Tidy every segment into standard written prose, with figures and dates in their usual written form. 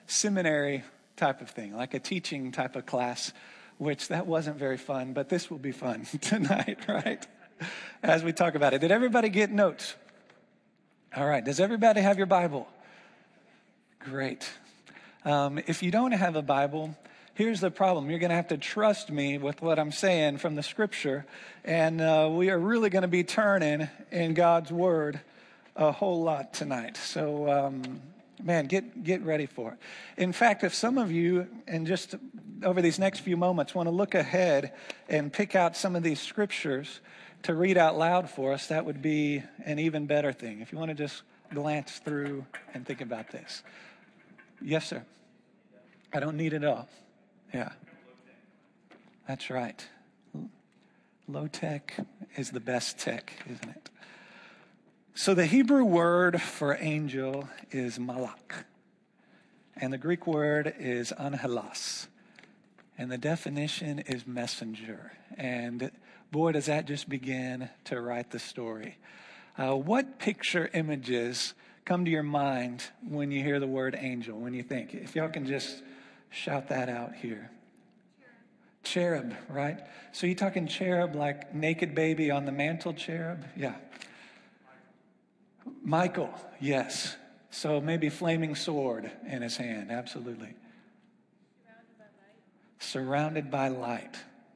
seminary type of thing, like a teaching type of class, which that wasn't very fun, but this will be fun tonight, right? As we talk about it. Did everybody get notes? All right. Does everybody have your Bible? Great. If you don't have a Bible, here's the problem. You're going to have to trust me with what I'm saying from the scripture. And we are really going to be turning in God's word a whole lot tonight. So, man, get ready for it. In fact, if some of you, and just over these next few moments, want to look ahead and pick out some of these scriptures to read out loud for us, that would be an even better thing. If you want to just glance through and think about this. Yes, sir. I don't need it all. Yeah. That's right. Low tech is the best tech, isn't it? So the Hebrew word for angel is malak. And the Greek word is angelos. And the definition is messenger. And boy, does that just begin to write the story. What picture images come to your mind when you hear the word angel, when you think? If y'all can just shout that out here. Cherub, right? So you talking cherub like naked baby on the mantle cherub? Yeah. Michael, yes. So maybe flaming sword in his hand, absolutely. Surrounded by light.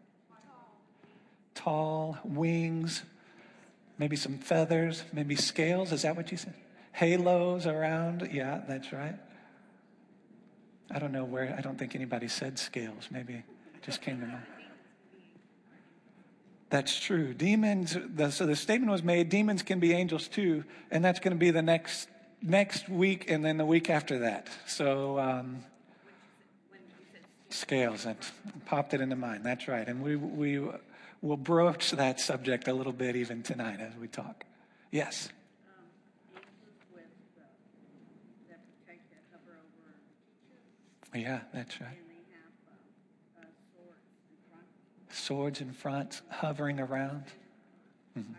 Tall, wings, maybe some feathers, maybe scales. Is that what you said? Halos around. Yeah, that's right. I don't know where. I don't think anybody said scales. Maybe it just came to mind. That's true. Demons, so the statement was made, demons can be angels too, and that's going to be the next week and then the week after that. So scales, that popped it into mind. That's right. And we will broach that subject a little bit even tonight as we talk. Yes? Yeah, that's right. Swords in front, hovering around. Mm-hmm.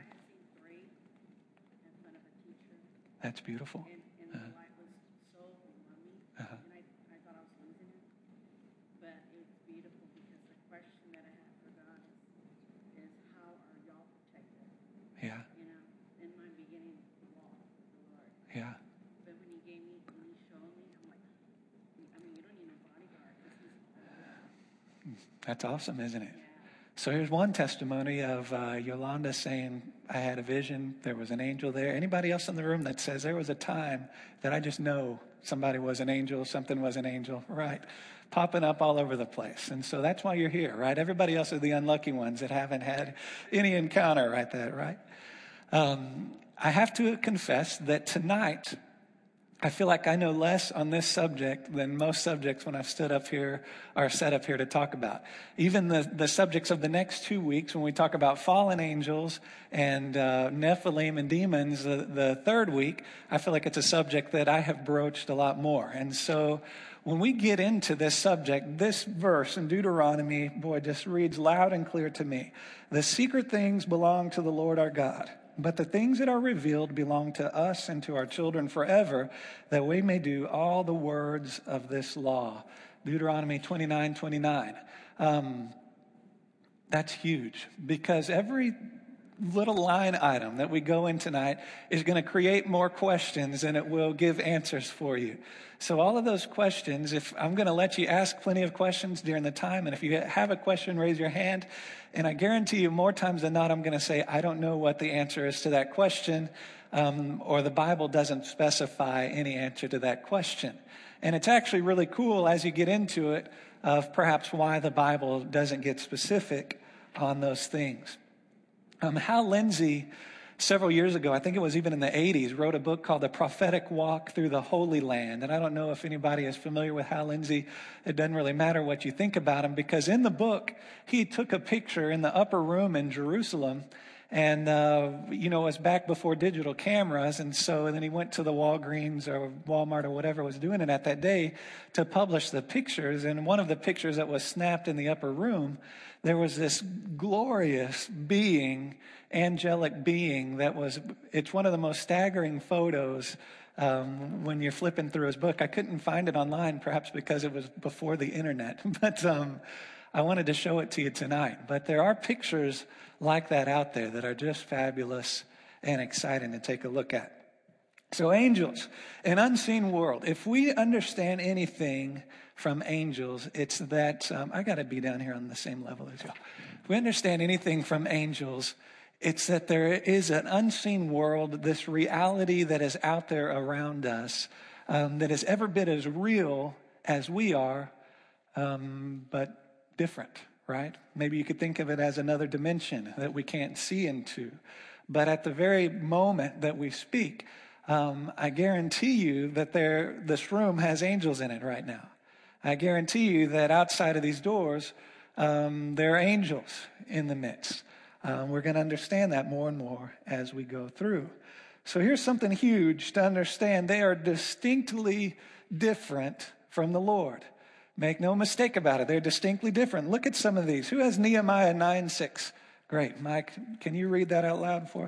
That's beautiful. And the light was so umami, and I thought I was losing it. But it's beautiful because the question that I have for God is how are y'all protected? Yeah. You know, in my beginning walk with the Lord. Yeah. But when he showed me, I'm like, I mean, you don't need a bodyguard. That's awesome, isn't it? So here's one testimony of Yolanda saying, I had a vision, there was an angel there. Anybody else in the room that says there was a time that I just know somebody was an angel, something was an angel, right? Popping up all over the place. And so that's why you're here, right? Everybody else are the unlucky ones that haven't had any encounter like that, right? I have to confess that tonight, I feel like I know less on this subject than most subjects when I've stood up here or set up here to talk about. Even the subjects of the next 2 weeks when we talk about fallen angels and Nephilim and demons, the third week, I feel like it's a subject that I have broached a lot more. And so when we get into this subject, this verse in Deuteronomy, boy, just reads loud and clear to me. The secret things belong to the Lord our God. But the things that are revealed belong to us and to our children forever, that we may do all the words of this law. Deuteronomy 29:29. That's huge because every little line item that we go in tonight is going to create more questions than it will give answers for you. So all of those questions, if I'm going to let you ask plenty of questions during the time, and if you have a question, raise your hand. And I guarantee you more times than not, I'm going to say, I don't know what the answer is to that question, or the Bible doesn't specify any answer to that question. And it's actually really cool as you get into it of perhaps why the Bible doesn't get specific on those things. Hal Lindsey, several years ago, I think it was even in the 80s, wrote a book called The Prophetic Walk Through the Holy Land. And I don't know if anybody is familiar with Hal Lindsey. It doesn't really matter what you think about him, because in the book, he took a picture in the upper room in Jerusalem. And, it was back before digital cameras. And so then he went to the Walgreens or Walmart or whatever was doing it at that day to publish the pictures. And one of the pictures that was snapped in the upper room, there was this glorious being, angelic being it's one of the most staggering photos when you're flipping through his book. I couldn't find it online, perhaps because it was before the internet, but I wanted to show it to you tonight. But there are pictures like that out there that are just fabulous and exciting to take a look at. So angels, an unseen world. If we understand anything from angels, it's that, I got to be down here on the same level as you. If we understand anything from angels, it's that there is an unseen world, this reality that is out there around us, that is every bit as real as we are, but different, right? Maybe you could think of it as another dimension that we can't see into. But at the very moment that we speak, I guarantee you that this room has angels in it right now. I guarantee you that outside of these doors, there are angels in the midst. We're going to understand that more and more as we go through. So here's something huge to understand. They are distinctly different from the Lord. Make no mistake about it. They're distinctly different. Look at some of these. Who has Nehemiah 9:6? Great. Mike, can you read that out loud for us?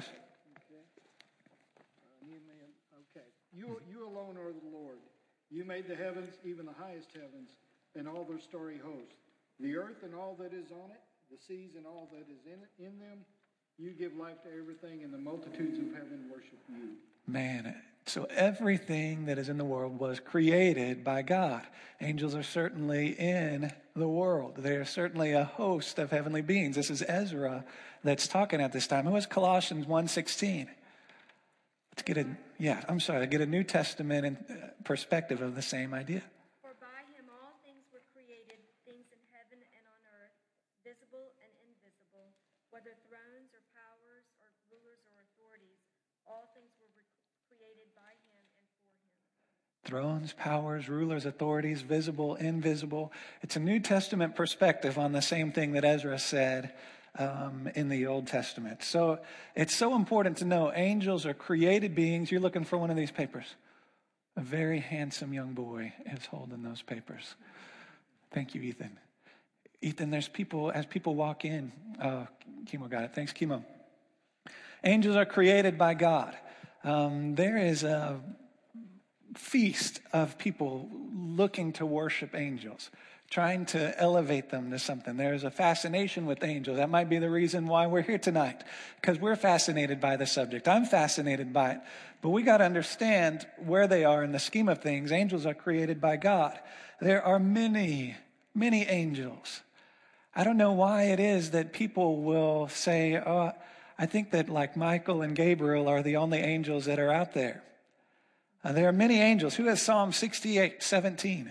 You alone are the Lord. You made the heavens, even the highest heavens, and all their starry host. The earth and all that is on it, the seas and all that is in them. You give life to everything, and the multitudes of heaven worship you. Man, so everything that is in the world was created by God. Angels are certainly in the world. They are certainly a host of heavenly beings. This is Ezra that's talking at this time. It was Colossians 1:16. Let's get a New Testament perspective of the same idea. For by him all things were created, things in heaven and on earth, visible and invisible, whether thrones or powers or rulers or authorities, all things were created by him and for him. Thrones, powers, rulers, authorities, visible, invisible. It's a New Testament perspective on the same thing that Ezra said in the Old Testament. So it's so important to know angels are created beings. You're looking for one of these papers. A very handsome young boy is holding those papers. Thank you, Ethan. Ethan, there's people, as people walk in. Kimo got it. Thanks, Kimo. Angels are created by God. There is a feast of people looking to worship angels, trying to elevate them to something. There's a fascination with angels. That might be the reason why we're here tonight, because we're fascinated by the subject. I'm fascinated by it. But we got to understand where they are in the scheme of things. Angels are created by God. There are many, many angels. I don't know why it is that people will say, oh, I think that like Michael and Gabriel are the only angels that are out there. There are many angels. Who has Psalm 68:17?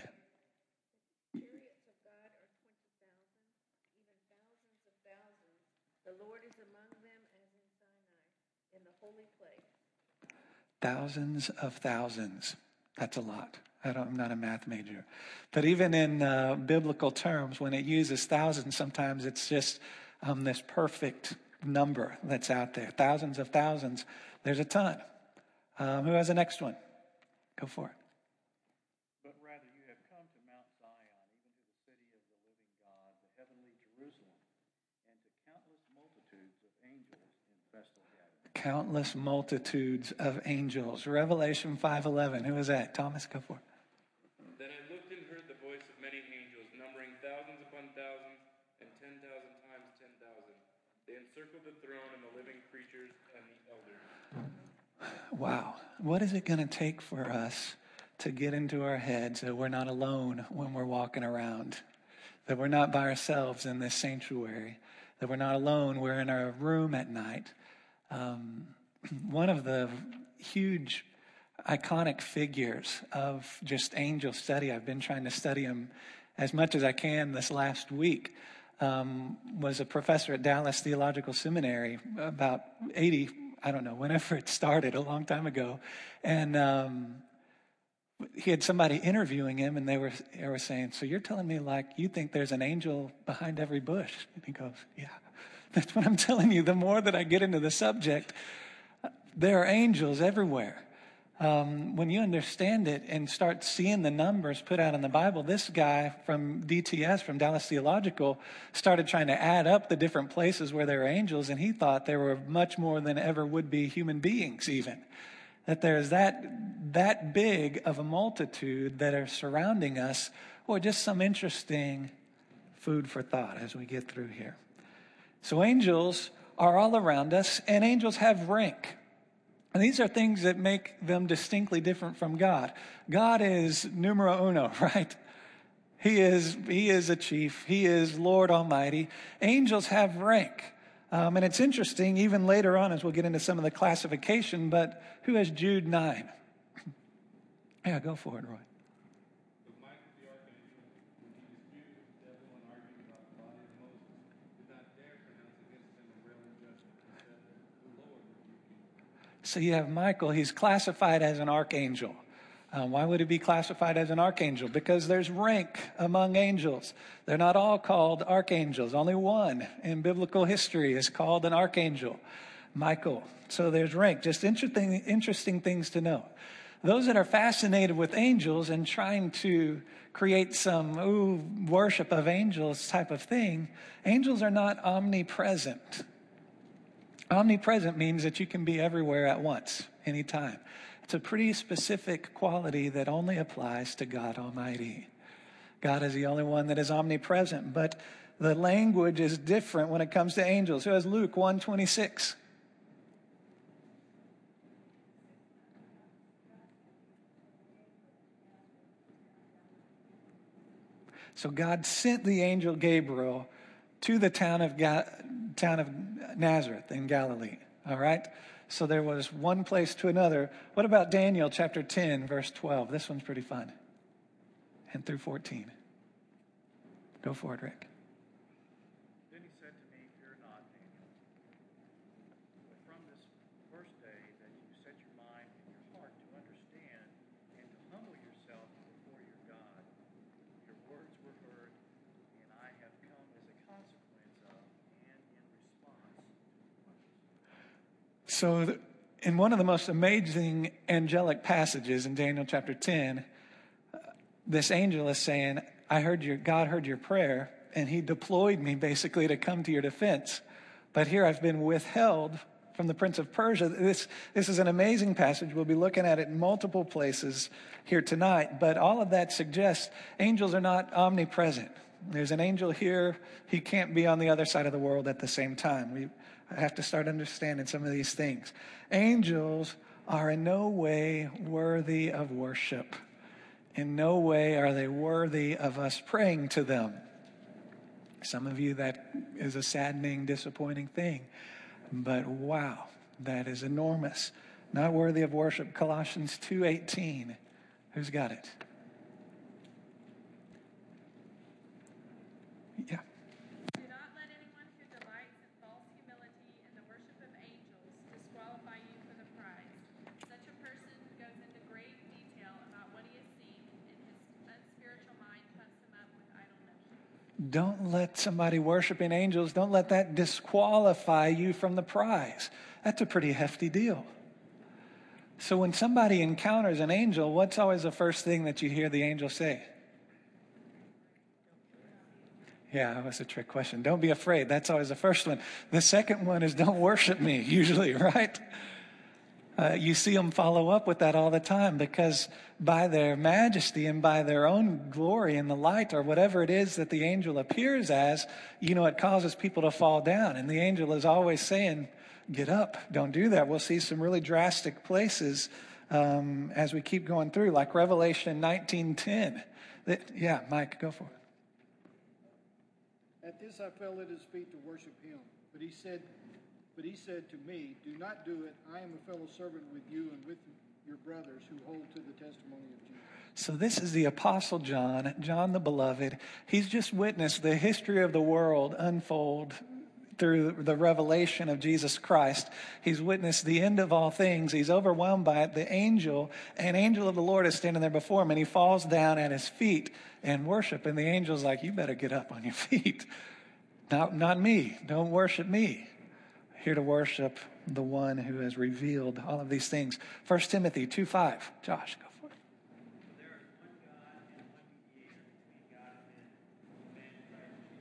Thousands of thousands. That's a lot. I'm not a math major. But even in biblical terms, when it uses thousands, sometimes it's just this perfect number that's out there. Thousands of thousands. There's a ton. Who has the next one? Go for it. But rather you have come to Mount Zion, even to the city of the living God, the heavenly Jerusalem, and to countless multitudes of angels in festal gathering. Countless multitudes of angels. Revelation 5:11. Who is that? Thomas, go for it. Then I looked and heard the voice of many angels, numbering thousands upon thousands, and 10,000 times 10,000. They encircled the throne and the living creatures and the elders. Wow. What is it going to take for us to get into our heads that we're not alone when we're walking around, that we're not by ourselves in this sanctuary, that we're not alone, we're in our room at night? One of the huge iconic figures of just angel study, I've been trying to study them as much as I can this last week, was a professor at Dallas Theological Seminary about 80, I don't know, whenever it started, a long time ago. And he had somebody interviewing him, and they were saying, so you're telling me like you think there's an angel behind every bush? And he goes, yeah, that's what I'm telling you. The more that I get into the subject, there are angels everywhere. When you understand it and start seeing the numbers put out in the Bible, this guy from DTS, from Dallas Theological, started trying to add up the different places where there are angels, and he thought there were much more than ever would be human beings even. that there's that big of a multitude that are surrounding us, or just some interesting food for thought as we get through here. So angels are all around us, and angels have rank. And these are things that make them distinctly different from God. God is numero uno, right? He is a chief. He is Lord Almighty. Angels have rank. And it's interesting, even later on as we'll get into some of the classification, but who has Jude 9? Yeah, go for it, Roy. So you have Michael, he's classified as an archangel. Why would he be classified as an archangel? Because there's rank among angels. They're not all called archangels. Only one in biblical history is called an archangel, Michael. So there's rank. Just interesting things to know. Those that are fascinated with angels and trying to create some worship of angels type of thing, angels are not omnipresent. Omnipresent means that you can be everywhere at once, anytime. It's a pretty specific quality that only applies to God Almighty. God is the only one that is omnipresent, but the language is different when it comes to angels. Who has Luke 1:26? So God sent the angel Gabriel to the town of Nazareth in Galilee. All right? So there was one place to another. What about Daniel chapter 10, verse 12? This one's pretty fun. And through 14. Go for it, Rick. Then he said to me, "Fear not, Daniel. But from this first day that you set your mind and your heart to understand and to humble yourself before your God, your words were heard, and I have come as a consequence of and in response to words." So in one of the most amazing angelic passages in Daniel chapter 10, this angel is saying, God heard your prayer, and he deployed me basically to come to your defense. But here I've been withheld from the prince of Persia. This is an amazing passage. We'll be looking at it in multiple places here tonight. But all of that suggests angels are not omnipresent. There's an angel here. He can't be on the other side of the world at the same time. We have to start understanding some of these things. Angels are in no way worthy of worship. In no way are they worthy of us praying to them. Some of you, that is a saddening, disappointing thing. But wow, that is enormous. Not worthy of worship. Colossians 2:18. Who's got it? Yeah. Do not let anyone who delights in false humility and the worship of angels disqualify you for the prize. Such a person goes into great detail about what he has seen, and his unspiritual mind puffs him up with idle notions. Don't let somebody worshiping angels, don't let that disqualify you from the prize. That's a pretty hefty deal. So when somebody encounters an angel, what's always the first thing that you hear the angel say? Yeah, that was a trick question. Don't be afraid. That's always the first one. The second one is don't worship me, usually, right? You see them follow up with that all the time, because by their majesty and by their own glory and the light or whatever it is that the angel appears as, it causes people to fall down. And the angel is always saying, get up, don't do that. We'll see some really drastic places as we keep going through, like Revelation 19:10. Yeah, Mike, go for it. At this I fell at his feet to worship him. But he said to me, do not do it. I am a fellow servant with you and with your brothers who hold to the testimony of Jesus. So this is the Apostle John, John the Beloved. He's just witnessed the history of the world unfold through the revelation of Jesus Christ. He's witnessed the end of all things. He's overwhelmed by it. An angel of the Lord is standing there before him, and he falls down at his feet and worship. And the angel's like, you better get up on your feet. Not me. Don't worship me. Here to worship the one who has revealed all of these things. 1 Timothy 2:5. Josh, go for it. There is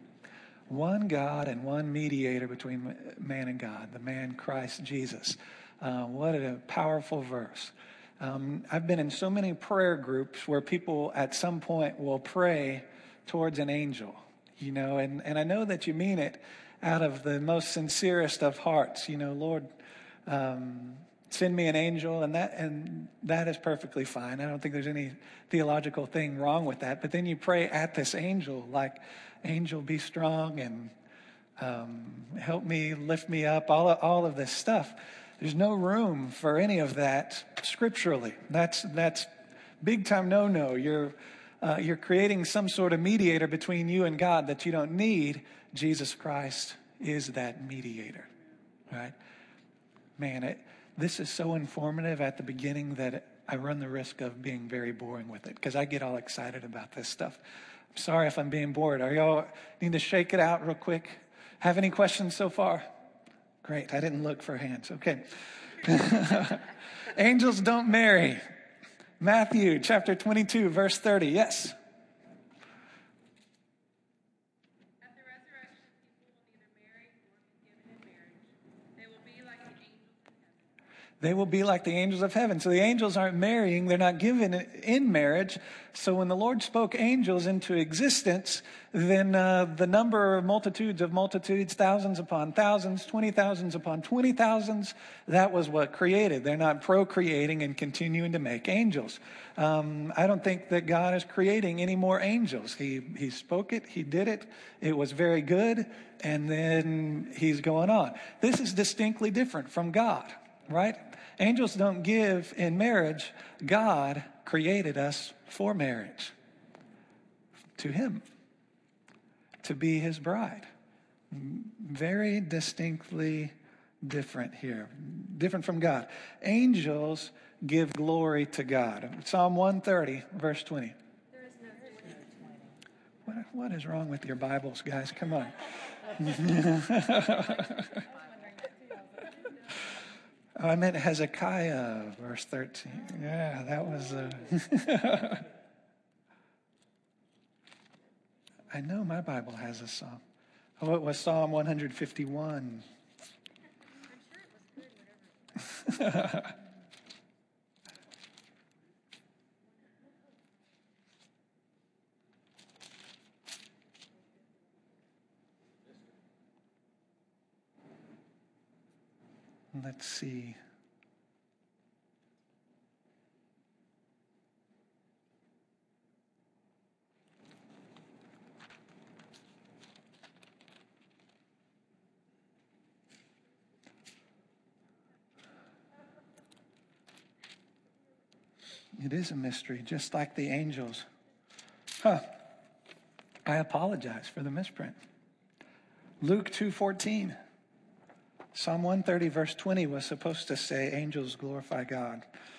one God and one mediator between God and man, One God and one mediator between man and God, the man Christ Jesus. What a powerful verse. I've been in so many prayer groups where people at some point will pray towards an angel, and I know that you mean it out of the most sincerest of hearts. Lord, send me an angel, and that is perfectly fine. I don't think there's any theological thing wrong with that. But then you pray at this angel, like, angel, be strong and help me, lift me up, all of this stuff. There's no room for any of that scripturally. That's big time no. You're creating some sort of mediator between you and God that you don't need. Jesus Christ is that mediator, right? Man, this is so informative at the beginning that I run the risk of being very boring with it because I get all excited about this stuff. I'm sorry if I'm being bored. Are y'all need to shake it out real quick? Have any questions so far? Great. I didn't look for hands. Okay. Angels don't marry. Matthew chapter 22, verse 30. Yes. At the resurrection, people will neither marry nor be given in marriage. They will be like the angels in heaven. They will be like the angels of heaven. So the angels aren't marrying. They're not given in marriage. So when the Lord spoke angels into existence, then the number of multitudes, thousands upon thousands, 20,000s upon 20,000s, that was what created. They're not procreating and continuing to make angels. I don't think that God is creating any more angels. He spoke it. He did it. It was very good. And then he's going on. This is distinctly different from God, right? Angels don't give in marriage. God created us for marriage to him, to be his bride. Very distinctly different here, different from God. Angels give glory to God. Psalm 130, verse 20. There is no 20. What is wrong with your Bibles, guys? Come on. Oh, I meant Hezekiah, verse 13. Yeah, that was... I know my Bible has a psalm. Oh, it was Psalm 151. I'm sure it was good, whatever. Let's see. It is a mystery, just like the angels. I apologize for the misprint. Luke 2:14. Psalm 130, verse 20 was supposed to say, angels glorify God.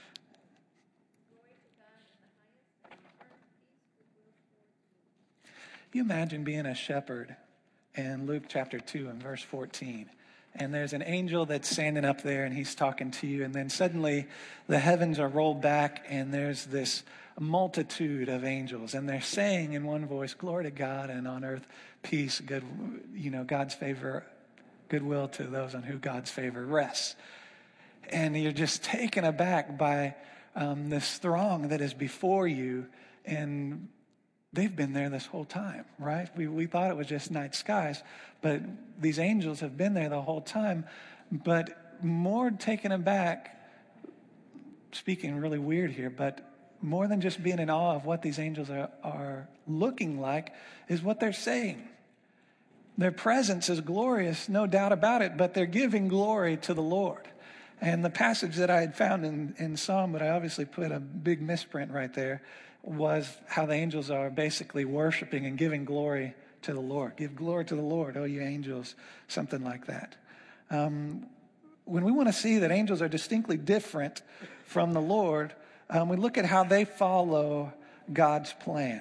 You imagine being a shepherd in Luke chapter 2 and verse 14. And there's an angel that's standing up there and he's talking to you. And then suddenly the heavens are rolled back and there's this multitude of angels. And they're saying in one voice, glory to God, and on earth peace, good, God's favor, goodwill to those on who God's favor rests. And you're just taken aback by this throng that is before you. And they've been there this whole time, right? We thought it was just night skies, but these angels have been there the whole time. But more taken aback, speaking really weird here, but more than just being in awe of what these angels are looking like is what they're saying. Their presence is glorious, no doubt about it, but they're giving glory to the Lord. And the passage that I had found in Psalm, but I obviously put a big misprint right there, was how the angels are basically worshiping and giving glory to the Lord. Give glory to the Lord, oh you angels, something like that. When we want to see that angels are distinctly different from the Lord, we look at how they follow God's plan.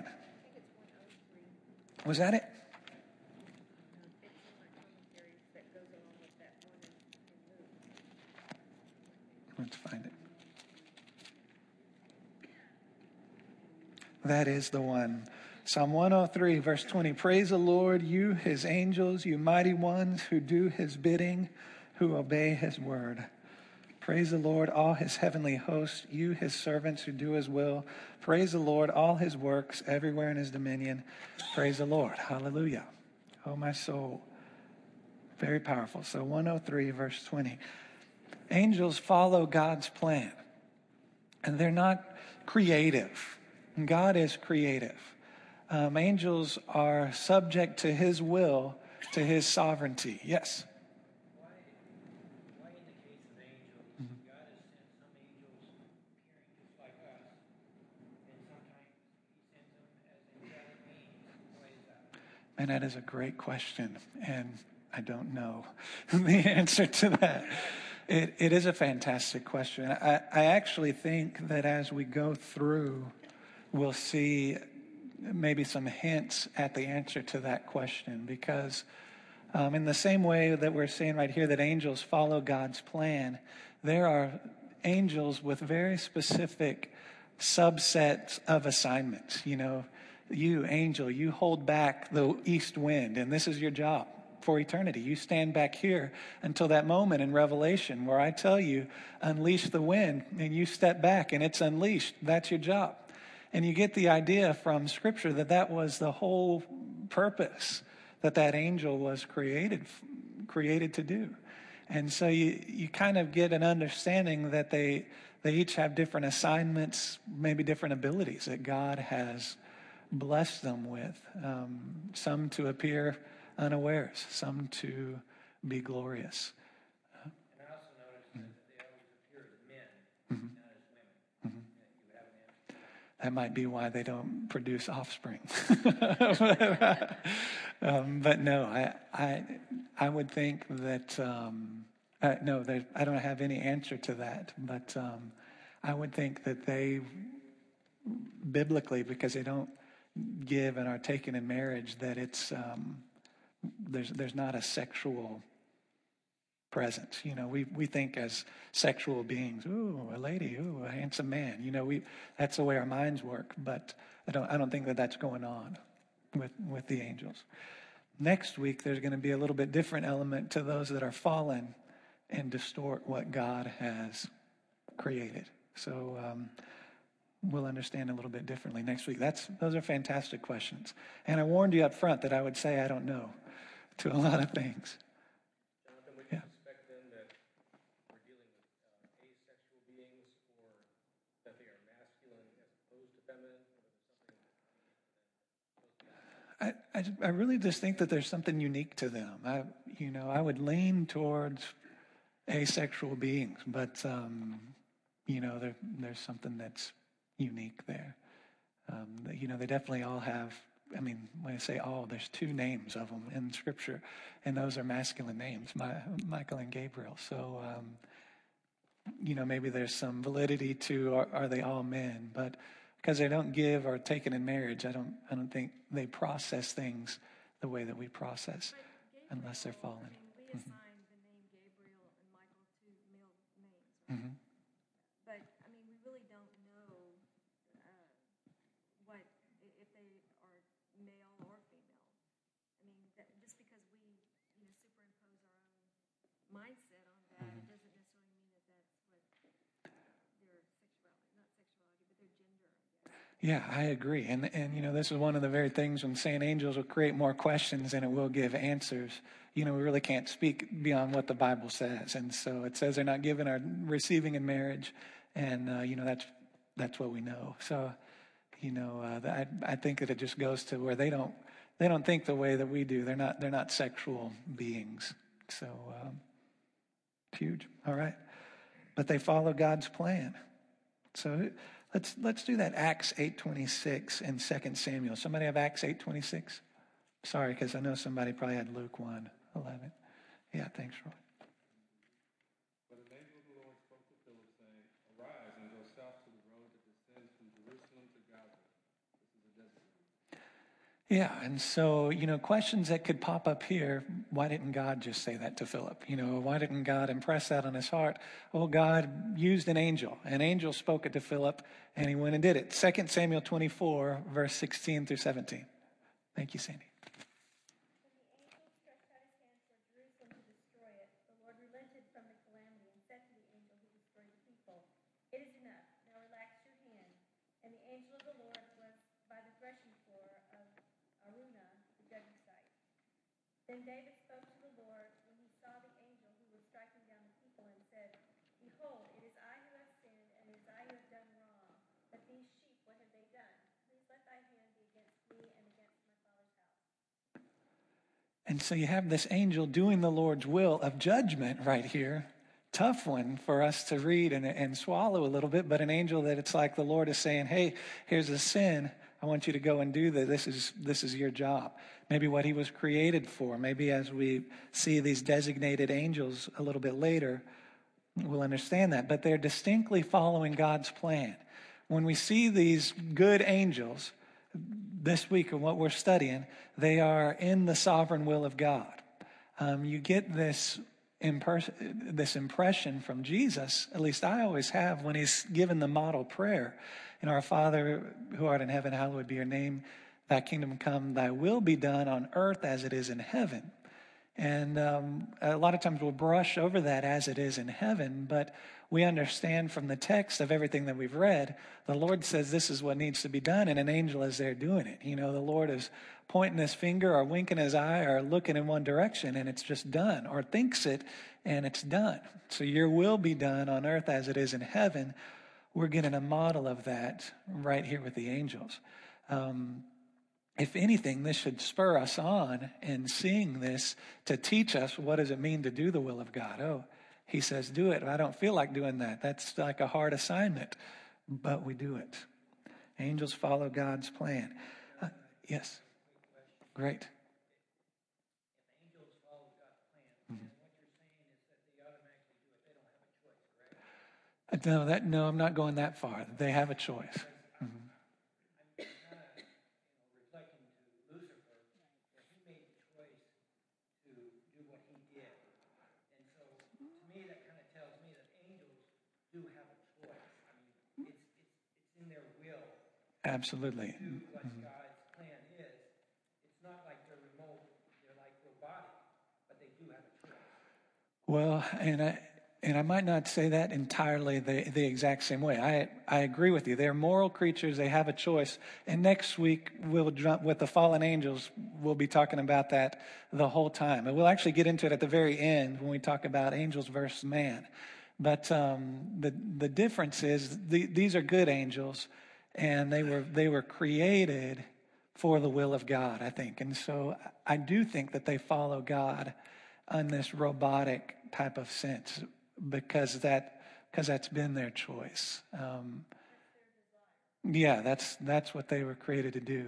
Was that it? Let's find it. That is the one. Psalm 103, verse 20. Praise the Lord, you, his angels, you mighty ones who do his bidding, who obey his word. Praise the Lord, all his heavenly hosts, you his servants who do his will. Praise the Lord, all his works, everywhere in his dominion. Praise the Lord. Hallelujah. Oh, my soul. Very powerful. So 103, verse 20. Angels follow God's plan, and they're not creative. God is creative. Angels are subject to his will, to his sovereignty. Yes? Why in the case of angels, God has sent some angels appearing just like us, and sometimes he sends them as angelic beings. Why is that? And that is a great question, and I don't know the answer to that. It is a fantastic question. I actually think that as we go through, we'll see maybe some hints at the answer to that question, because in the same way that we're saying right here that angels follow God's plan, there are angels with very specific subsets of assignments. You know, you, angel, you hold back the east wind, and this is your job for eternity. You stand back here until that moment in Revelation where I tell you, unleash the wind, and you step back and it's unleashed. That's your job. And you get the idea from Scripture that that was the whole purpose that angel was created to do. And so you kind of get an understanding that they each have different assignments, maybe different abilities that God has blessed them with. Some to appear unawares, some to be glorious. And I also noticed that they always appear as men, not as women. You have an answer. That might be why they don't produce offspring. But no, I would think that, no, I don't have any answer to that. But I would think that they, biblically, because they don't give and are taken in marriage, that it's, there's not a sexual presence. You know, we think as sexual beings, ooh, a lady, ooh, a handsome man. You know, that's the way our minds work. But I don't think that that's going on with the angels. Next week, there's going to be a little bit different element to those that are fallen and distort what God has created. So we'll understand a little bit differently next week. Those are fantastic questions. And I warned you up front that I would say I don't know to a lot of things. Jonathan, would you suspect then that we're dealing with asexual beings, or that they are masculine as opposed to feminine? Or there's something I really just think that there's something unique to them. I would lean towards asexual beings, but there's something that's unique there. They definitely all have. I mean, when I say all, there's two names of them in Scripture, and those are masculine names, Michael and Gabriel. So, maybe there's some validity to are they all men? But because they don't give or taken in marriage, I don't think they process things the way that we process, unless they're fallen. We assign the name Gabriel and Michael to male names, right? But we really don't know what if they are male or female. Just because we superimpose our own mindset on that, it doesn't necessarily mean that that's what their sexuality, not sexuality, but their gender, I guess. Yeah, I agree. And this is one of the very things when saying angels will create more questions than it will give answers. We really can't speak beyond what the Bible says. And so it says they're not given or receiving in marriage. And, that's what we know. So, I think that it just goes to where they don't think the way that we do. They're not sexual beings. So, it's huge. All right. But they follow God's plan. So let's do that. Acts 8:26 and 2 Samuel. Somebody have Acts 8:26? Sorry, because I know somebody probably had Luke 1:11. Yeah, thanks, Roy. But an angel of the Lord spoke to Philip, saying, "Arise and go south to the road that descends from Jerusalem to Gaza." This is a desert road. Yeah, and so, questions that could pop up here, why didn't God just say that to Philip? Why didn't God impress that on his heart? Well, God used an angel. An angel spoke it to Philip, and he went and did it. 2 Samuel 24, verse 16 through 17. Thank you, Sandy. When the angel stretched out his hand toward Jerusalem to destroy it, the Lord relented from the calamity and said to the angel who was Then David spoke to the Lord when he saw the angel who was striking down the people and said, Behold, it is I who have sinned, and it is I who have done wrong. But these sheep, what have they done? Please let thy hand be against me and against my father's house. And so you have this angel doing the Lord's will of judgment right here. Tough one for us to read and swallow a little bit, but an angel that it's like the Lord is saying, hey, here's a sin. I want you to go and do that. This is your job. Maybe what he was created for. Maybe as we see these designated angels a little bit later, we'll understand that. But they're distinctly following God's plan. When we see these good angels this week and what we're studying, they are in the sovereign will of God. You get this impression from Jesus, at least I always have, when he's given the model prayer. And our Father who art in heaven, hallowed be your name. Thy kingdom come, thy will be done on earth as it is in heaven. And a lot of times we'll brush over that as it is in heaven, but we understand from the text of everything that we've read, the Lord says this is what needs to be done, and an angel is there doing it. You know, the Lord is pointing his finger or winking his eye or looking in one direction, and it's just done, or thinks it, and it's done. So your will be done on earth as it is in heaven. We're getting a model of that right here with the angels. If anything, this should spur us on in seeing this to teach us what does it mean to do the will of God. Oh, he says do it. I don't feel like doing that. That's like a hard assignment, but we do it. Angels follow God's plan. Yes. Great. If angels follow God's plan, then what you're saying is that they automatically do it. They don't have a choice, correct? No, I'm not going that far. They have a choice. I'm kind of, reflecting to Lucifer that he made the choice to do what he did. And so, to me, that kind of tells me that angels do have a choice. I mean, it's in their will Absolutely. to do what God's plan is. It's not like they're remote, they're like robotic, but they do have a choice. Well, and I might not say that entirely the exact same way. I agree with you. They're moral creatures. They have a choice. And next week, we'll jump with the fallen angels. We'll be talking about that the whole time. And we'll actually get into it at the very end when we talk about angels versus man. But the difference is these are good angels, and they were created for the will of God, I think. And so I do think that they follow God in this robotic type of sense because that's been their choice. Yeah, that's what they were created to do.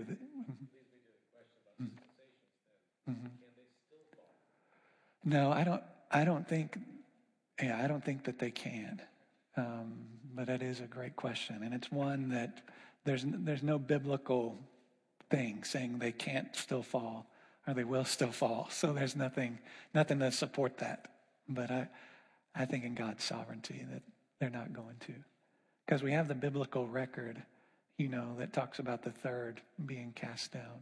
No, I don't think that they can. But that is a great question, and it's one that there's no biblical thing saying they can't still fall or they will still fall. So there's nothing to support that. But I think in God's sovereignty that they're not going to, because we have the biblical record, that talks about the third being cast down,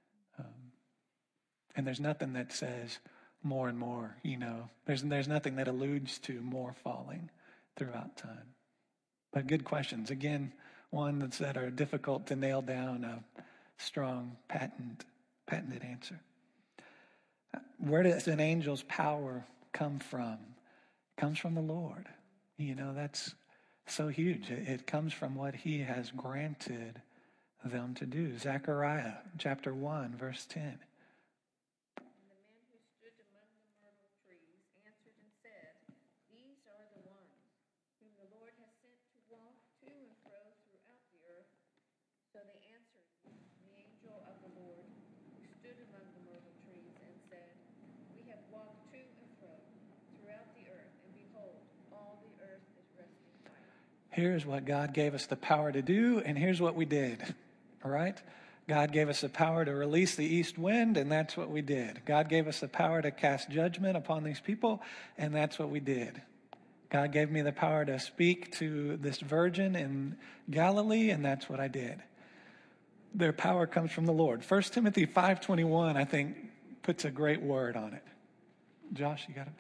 and there's nothing that says more and more. There's nothing that alludes to more falling throughout time. But good questions. Again, ones that are difficult to nail down a strong, patented answer. Where does an angel's power come from? It comes from the Lord. That's so huge. It comes from what he has granted them to do. Zechariah chapter 1, verse 10. And the man who stood among the myrtle trees answered and said, These are the ones whom the Lord has sent to walk to and fro throughout the earth. So they answered the angel of the Lord, who stood among the myrtle trees, and said, We have walked to and fro throughout the earth, and behold, all the earth is resting quiet. Here's what God gave us the power to do, and here's what we did. All right? God gave us the power to release the east wind, and that's what we did. God gave us the power to cast judgment upon these people, and that's what we did. God gave me the power to speak to this virgin in Galilee, and that's what I did. Their power comes from the Lord. 1 Timothy 5:21, I think, puts a great word on it. Josh, you got it back?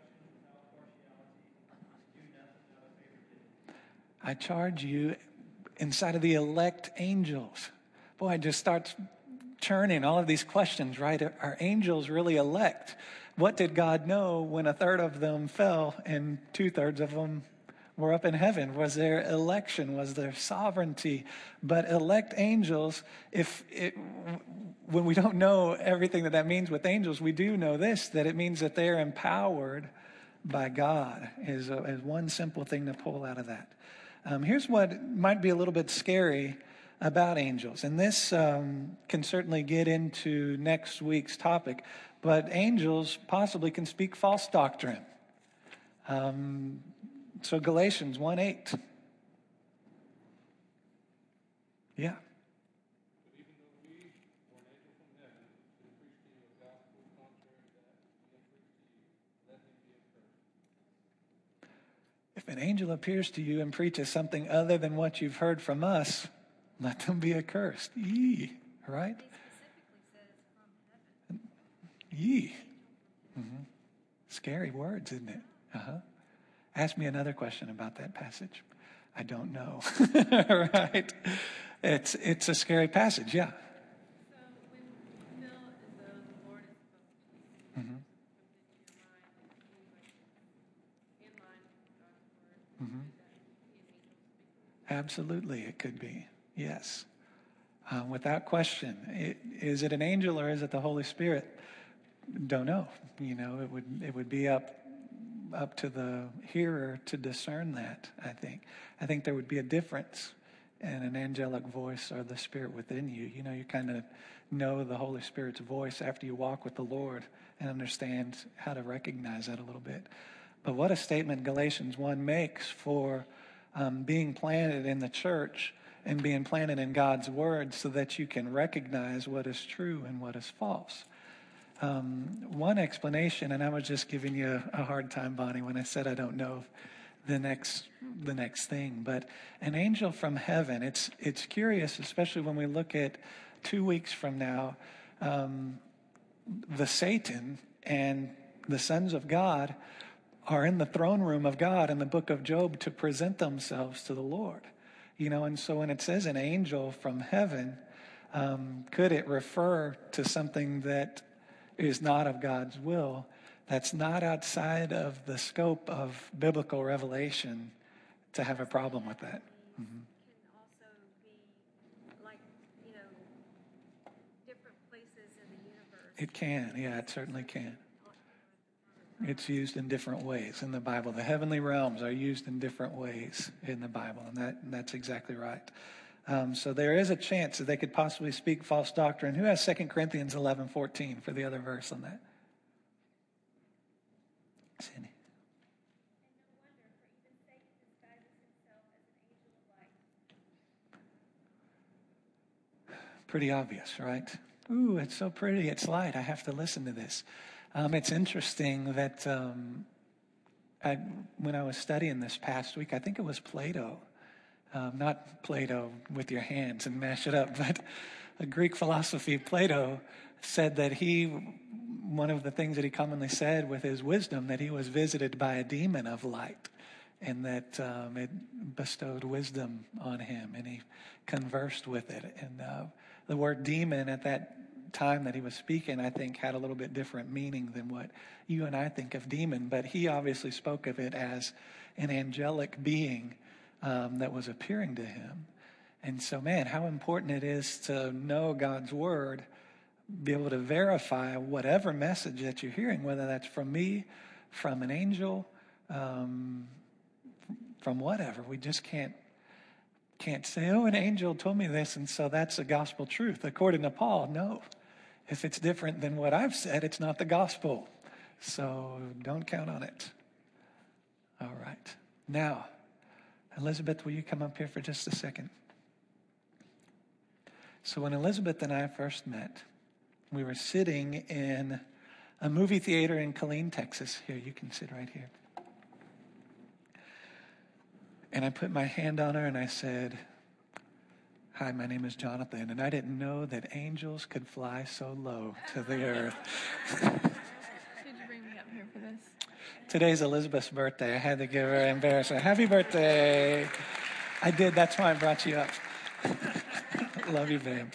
I charge you inside of the elect angels. Boy, it just starts churning all of these questions, right? Are angels really elect? What did God know when a third of them fell and 2/3 of them were up in heaven? Was there election? Was there sovereignty? But elect angels, when we don't know everything that means with angels, we do know this, that it means that they're empowered by God is one simple thing to pull out of that. Here's what might be a little bit scary about angels. And this can certainly get into next week's topic. But angels possibly can speak false doctrine. So Galatians 1:8. Yeah. But even though we, or an angel from heaven, should preach to you a gospel contrary to that we have preached to you, let him be accursed. If an angel appears to you and preaches something other than what you've heard from us, let them be accursed. Yee, right? He specifically says from heaven. Yee. Mm-hmm. Scary words, isn't it? Uh-huh. Ask me another question about that passage. I don't know. Right? It's a scary passage, yeah. So when Phil, the Lord is supposed to Mm-hmm. comes into your mind, it seems like it's in line with God's word. Mm-hmm. Could that be an angel speaking? Absolutely, it could be. Yes. Without question. Is it an angel or is it the Holy Spirit? Don't know. It would be up to the hearer to discern that, I think. I think there would be a difference in an angelic voice or the Spirit within you. You kind of know the Holy Spirit's voice after you walk with the Lord and understand how to recognize that a little bit. But what a statement Galatians 1 makes for being planted in the church and being planted in God's word so that you can recognize what is true and what is false. One explanation, and I was just giving you a hard time, Bonnie, when I said I don't know the next thing, but an angel from heaven, it's curious, especially when we look at 2 weeks from now, the Satan and the sons of God are in the throne room of God in the book of Job to present themselves to the Lord. And so when it says an angel from heaven, could it refer to something that is not of God's will, that's not outside of the scope of biblical revelation, to have a problem with that? Mm-hmm. Can also be like, different places in the universe. It can, yeah, it certainly can. It's used in different ways in the Bible. The heavenly realms are used in different ways in the Bible, and that's exactly right. So there is a chance that they could possibly speak false doctrine. Who has 2 Corinthians 11:14 for the other verse on that? Cindy. Pretty obvious, right? Ooh, it's so pretty. It's light. I have to listen to this. It's interesting that when I was studying this past week, I think it was Plato. Not Plato with your hands and mash it up, but a Greek philosophy, Plato, said that one of the things that he commonly said with his wisdom, that he was visited by a demon of light, and that it bestowed wisdom on him, and he conversed with it. And the word demon at that time that he was speaking, I think, had a little bit different meaning than what you and I think of demon, but he obviously spoke of it as an angelic being that was appearing to him. And so, man, how important it is to know God's word, be able to verify whatever message that you're hearing, whether that's from me, from an angel, from whatever. We just can't say, oh, an angel told me this, and so that's a gospel truth. According to Paul, no. If it's different than what I've said, it's not the gospel. So don't count on it. All right. Now, Elizabeth, will you come up here for just a second? So when Elizabeth and I first met, we were sitting in a movie theater in Killeen, Texas. Here, you can sit right here. And I put my hand on her and I said, hi, my name is Jonathan. And I didn't know that angels could fly so low to the earth. Did you bring me up here for this? Today's Elizabeth's birthday. I had to give her embarrassment. Happy birthday. I did. That's why I brought you up. Love you, babe.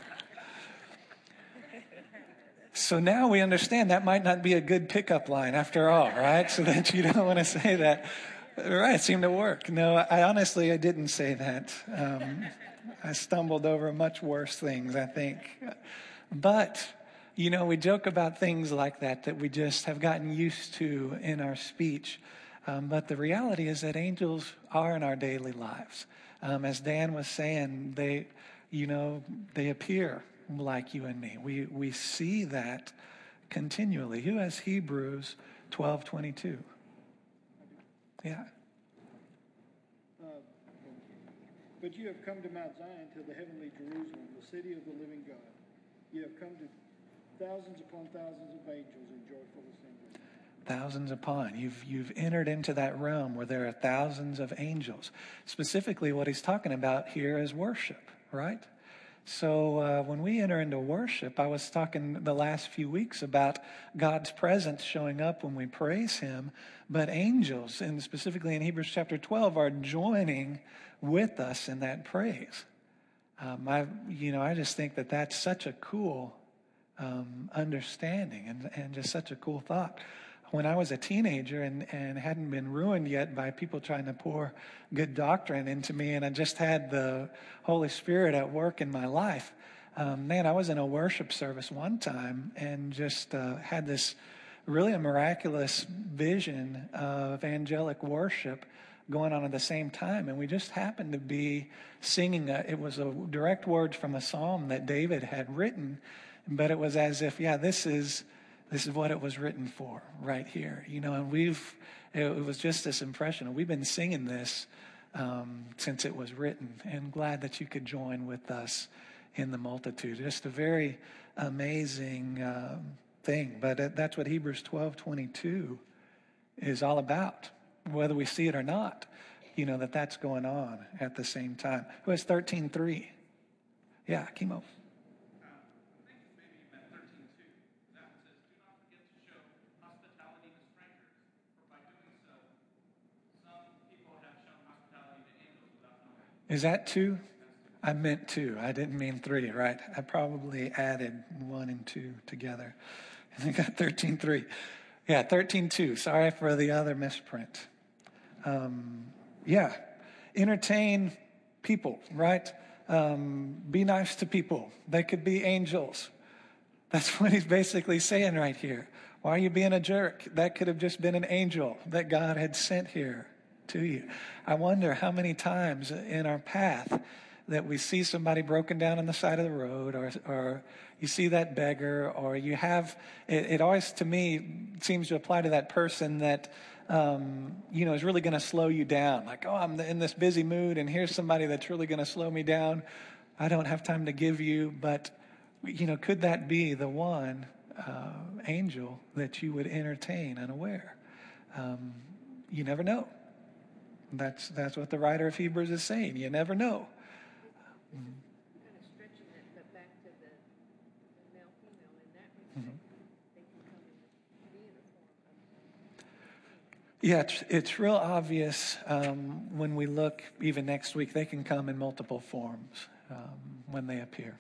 So now we understand that might not be a good pickup line after all, right? So that you don't want to say that. Right, it seemed to work. No, I didn't say that. I stumbled over much worse things, I think. But, we joke about things like that we just have gotten used to in our speech. But the reality is that angels are in our daily lives. As Dan was saying, they appear like you and me. We see that continually. Who has Hebrews 12:22? Yeah. But you have come to Mount Zion, to the heavenly Jerusalem, the city of the living God. You have come to thousands upon thousands of angels in joyful assembly. Thousands upon. You've entered into that realm where there are thousands of angels. Specifically, what he's talking about here is worship, right? So when we enter into worship, I was talking the last few weeks about God's presence showing up when we praise him, but angels, and specifically in Hebrews chapter 12, are joining with us in that praise. I just think that that's such a cool understanding and just such a cool thought. When I was a teenager and hadn't been ruined yet by people trying to pour good doctrine into me, and I just had the Holy Spirit at work in my life, I was in a worship service one time and just had this really a miraculous vision of angelic worship going on at the same time. And we just happened to be singing, it was a direct words from a psalm that David had written, but it was as if, this is what it was written for right here, and it was just this impression. We've been singing this since it was written, and glad that you could join with us in the multitude. Just a very amazing thing. But that's what Hebrews 12:22 is all about, whether we see it or not, that's going on at the same time. Who has 13:3? Yeah, Kimo. Is that 2? I meant 2. I didn't mean 3, right? I probably added 1 and 2 together. And I got 13:3. Yeah, 13:2. Sorry for the other misprint. Entertain people, right? Be nice to people. They could be angels. That's what he's basically saying right here. Why are you being a jerk? That could have just been an angel that God had sent here to you. I wonder how many times in our path that we see somebody broken down on the side of the road, or you see that beggar, or you have, it always to me seems to apply to that person that, is really going to slow you down. Like, I'm in this busy mood and here's somebody that's really going to slow me down. I don't have time to give you, but, could that be the one angel that you would entertain unaware? You never know. That's what the writer of Hebrews is saying. You never know. Kind of stretching that, but back to the male-female in that respect, they can come and be in a form of. Yeah, it's real obvious when we look even next week. They can come in multiple forms when they appear.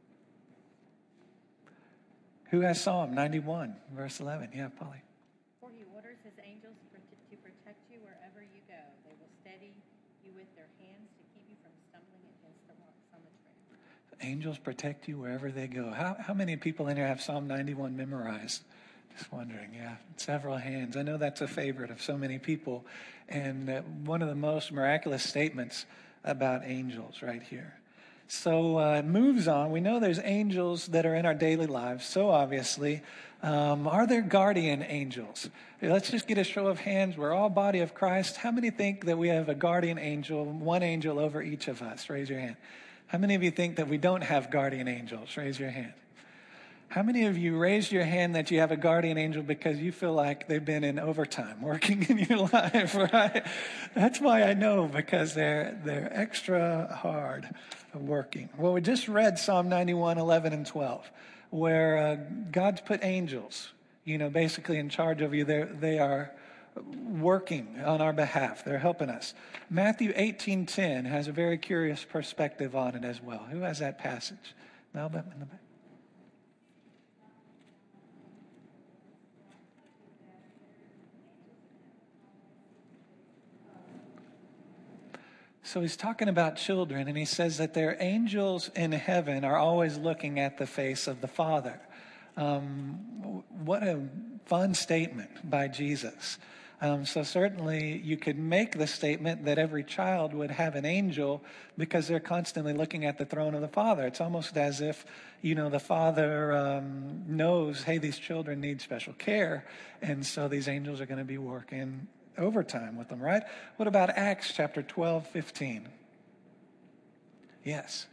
Who has Psalm 91, verse 11? Yeah, Polly. For he orders his angels to protect you wherever you go. They will steady you with their hands to keep you from stumbling against the rocks on the trail. Angels protect you wherever they go. How many people in here have Psalm 91 memorized? Just wondering. Yeah, several hands. I know that's a favorite of so many people. And one of the most miraculous statements about angels right here. So it moves on. We know there's angels that are in our daily lives, so obviously. Are there guardian angels? Let's just get a show of hands. We're all body of Christ. How many think that we have a guardian angel, one angel over each of us? Raise your hand. How many of you think that we don't have guardian angels? Raise your hand. How many of you raised your hand that you have a guardian angel because you feel like they've been in overtime working in your life, right? That's why I know, because they're extra hard working. Well, we just read Psalm 91, 11, and 12, where God's put angels, basically in charge of you. They are working on our behalf. They're helping us. Matthew 18:10 has a very curious perspective on it as well. Who has that passage? Melba in the back. So he's talking about children, and he says that their angels in heaven are always looking at the face of the Father. What a fun statement by Jesus. So certainly you could make the statement that every child would have an angel because they're constantly looking at the throne of the Father. It's almost as if, the Father knows, hey, these children need special care, and so these angels are going to be working overtime with them, right? What about Acts chapter 12:15? Yes.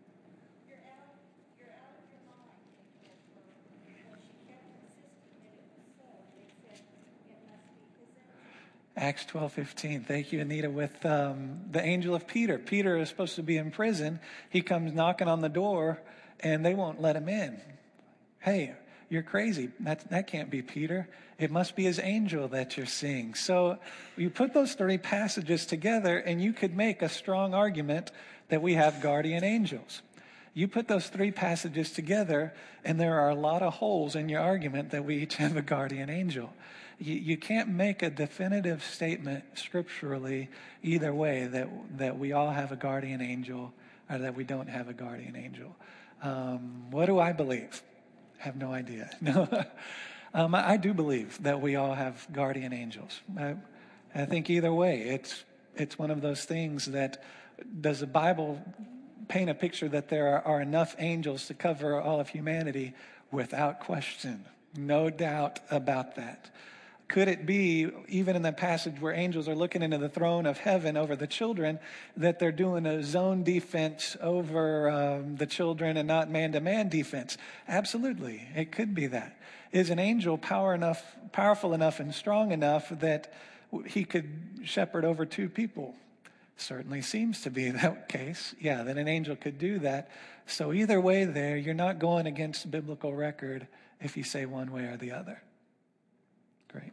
Acts 12:15. Thank you, Anita. With the angel of Peter. Peter is supposed to be in prison. He comes knocking on the door, and they won't let him in. Hey, you're crazy. That can't be Peter. It must be his angel that you're seeing. So you put those three passages together, and you could make a strong argument that we have guardian angels. You put those three passages together, and there are a lot of holes in your argument that we each have a guardian angel. You can't make a definitive statement scripturally either way that we all have a guardian angel or that we don't have a guardian angel. What do I believe? I have no idea. No, I do believe that we all have guardian angels. I think either way, it's one of those things that, does the Bible paint a picture that there are enough angels to cover all of humanity? Without question. No doubt about that. Could it be, even in the passage where angels are looking into the throne of heaven over the children, that they're doing a zone defense over the children and not man-to-man defense? Absolutely. It could be that. Is an angel powerful enough and strong enough that he could shepherd over two people? Certainly seems to be that case. Yeah, that an angel could do that. So either way there, you're not going against biblical record if you say one way or the other. Great.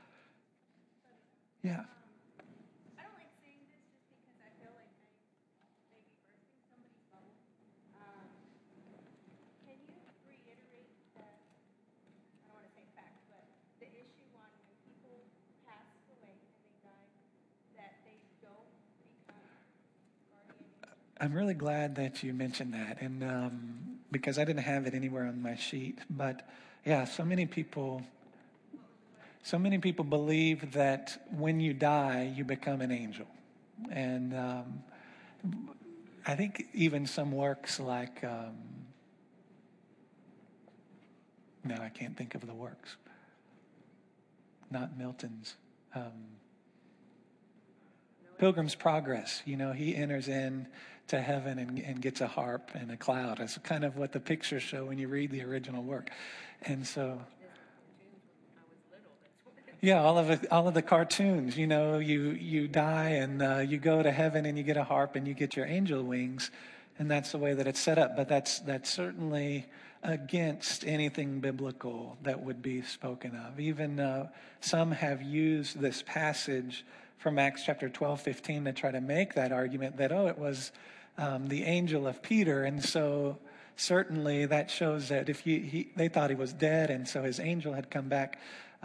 Yeah. I don't like saying this just because I feel like I may be bursting somebody's bubble. Can you reiterate that, I don't want to say fact, but the issue on when people pass away and they die, that they don't become guardian angels? I'm really glad that you mentioned that, and because I didn't have it anywhere on my sheet. But yeah, so many people believe that when you die, you become an angel. And I think even some works like, no, I can't think of the works. Not Milton's. Pilgrim's Progress. He enters in to heaven and gets a harp and a cloud. That's kind of what the pictures show when you read the original work. And so... yeah, all of the cartoons, you die and you go to heaven and you get a harp and you get your angel wings, and that's the way that it's set up. But that's certainly against anything biblical that would be spoken of. Even some have used this passage from Acts chapter 12:15 to try to make that argument that, it was the angel of Peter, and so certainly that shows that if they thought he was dead, and so his angel had come back.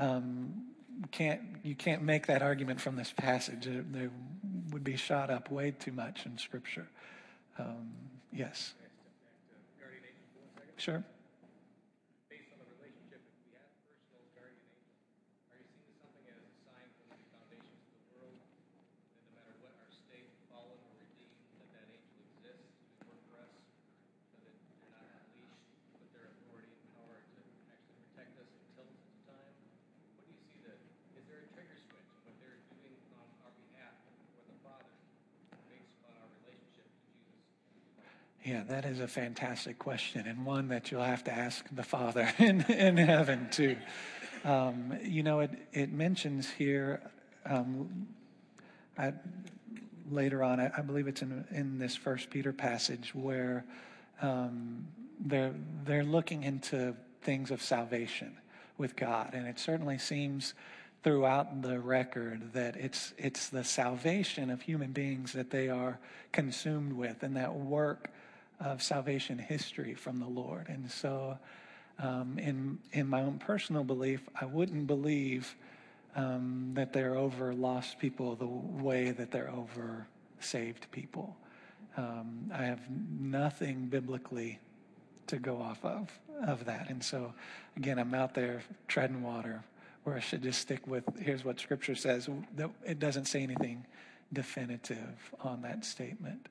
You can't make that argument from this passage. They would be shot up way too much in Scripture. Yes. Sure. Based on the relationship, if we have personal guardian angels, are you seeing something as a sign from the foundations of the world that no matter what our state, fallen or redeemed, that angel exists to work for us, so that they're not unleashed with their authority and power to actually protect us until such time? What do you see is there a trigger switch in what they're doing on our behalf for the Father based on our relationship to Jesus? Yeah, that is a fantastic question, and one that you'll have to ask the Father in heaven too. It mentions here later on. I believe it's in this First Peter passage where they're looking into things of salvation with God, and it certainly seems throughout the record that it's the salvation of human beings that they are consumed with, and that work of salvation history from the Lord. And so in my own personal belief, I wouldn't believe that they're over lost people the way that they're over saved people. I have nothing biblically to go off of that. And so, again, I'm out there treading water where I should just stick with, here's what Scripture says. It doesn't say anything definitive on that statement.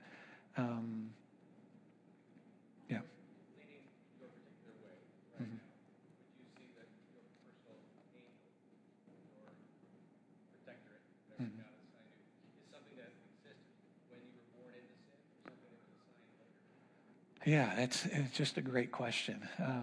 Yeah. Leaning your particular way right now, would you see that your personal angel or protectorate, whatever God assigned you, is something that existed when you were born into sin, or something that was assigned later? Yeah, it's just a great question.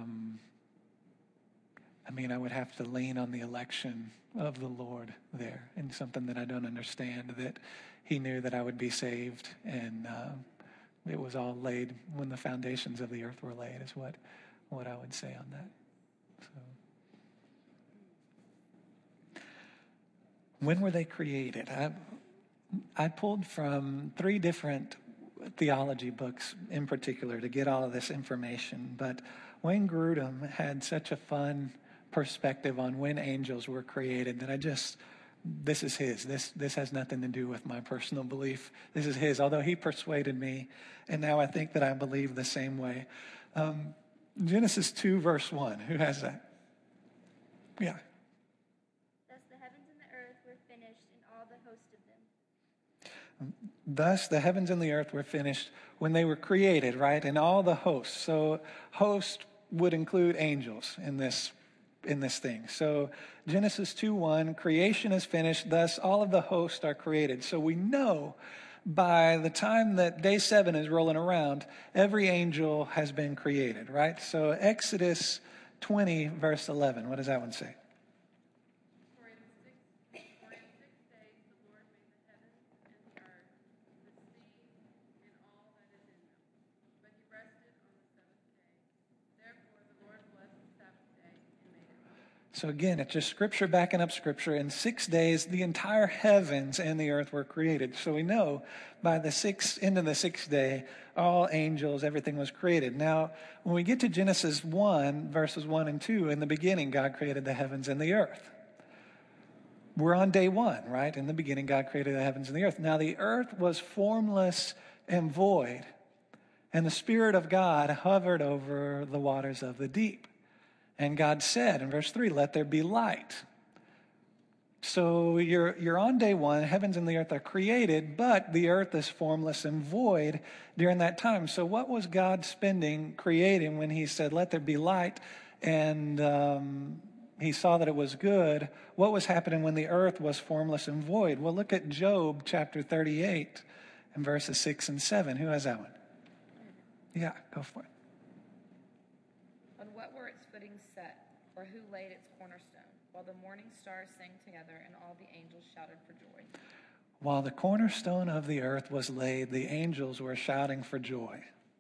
I mean, I would have to lean on the election of the Lord there, and something that I don't understand, that he knew that I would be saved, and it was all laid when the foundations of the earth were laid, is what I would say on that. So, when were they created? I pulled from 3 different theology books in particular to get all of this information, but Wayne Grudem had such a fun perspective on when angels were created that this is his. This has nothing to do with my personal belief. This is his, although he persuaded me, and now I think that I believe the same way. Genesis 2, verse 1. Who has that? Yeah. Thus the heavens and the earth were finished, and all the host of them. Thus the heavens and the earth were finished when they were created, right? And all the hosts. So host would include angels in this thing. So Genesis 2:1, creation is finished, thus all of the hosts are created. So we know by the time that day 7 is rolling around, every angel has been created, right? So Exodus 20, verse 11, what does that one say? For in 6 days the Lord made the heavens and the earth, the sea, and all that is in them. But he rested on the seventh day. Therefore the Lord blessed the Sabbath day and made it holy. So again, it's just Scripture backing up Scripture. In 6 days, the entire heavens and the earth were created. So we know by the end of the 6th day, all angels, everything was created. Now, when we get to Genesis 1, verses 1 and 2, in the beginning, God created the heavens and the earth. We're on day 1, right? In the beginning, God created the heavens and the earth. Now, the earth was formless and void, and the Spirit of God hovered over the waters of the deep. And God said in verse 3, let there be light. So you're on day 1, heavens and the earth are created, but the earth is formless and void during that time. So what was God creating when he said, let there be light, and he saw that it was good? What was happening when the earth was formless and void? Well, look at Job chapter 38 and verses 6 and 7. Who has that one? Yeah, go for it. On what were its footings set, or who laid its cornerstone? While the morning stars sang together, and all the angels shouted for joy. While the cornerstone of the earth was laid, the angels were shouting for joy.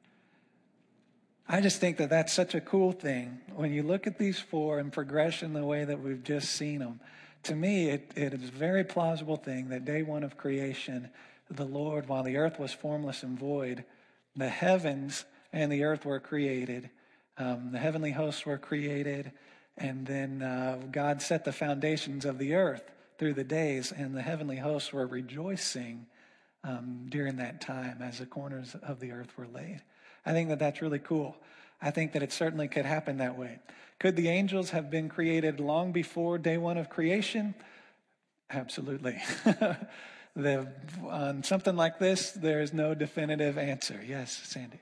I just think that that's such a cool thing. When you look at these 4 in progression the way that we've just seen them, to me, it is a very plausible thing that day 1 of creation, the Lord, while the earth was formless and void, the heavens and the earth were created. The heavenly hosts were created, and then God set the foundations of the earth through the days, and the heavenly hosts were rejoicing during that time as the corners of the earth were laid. I think that that's really cool. I think that it certainly could happen that way. Could the angels have been created long before day 1 of creation? Absolutely. On something like this, there is no definitive answer. Yes, Sandy.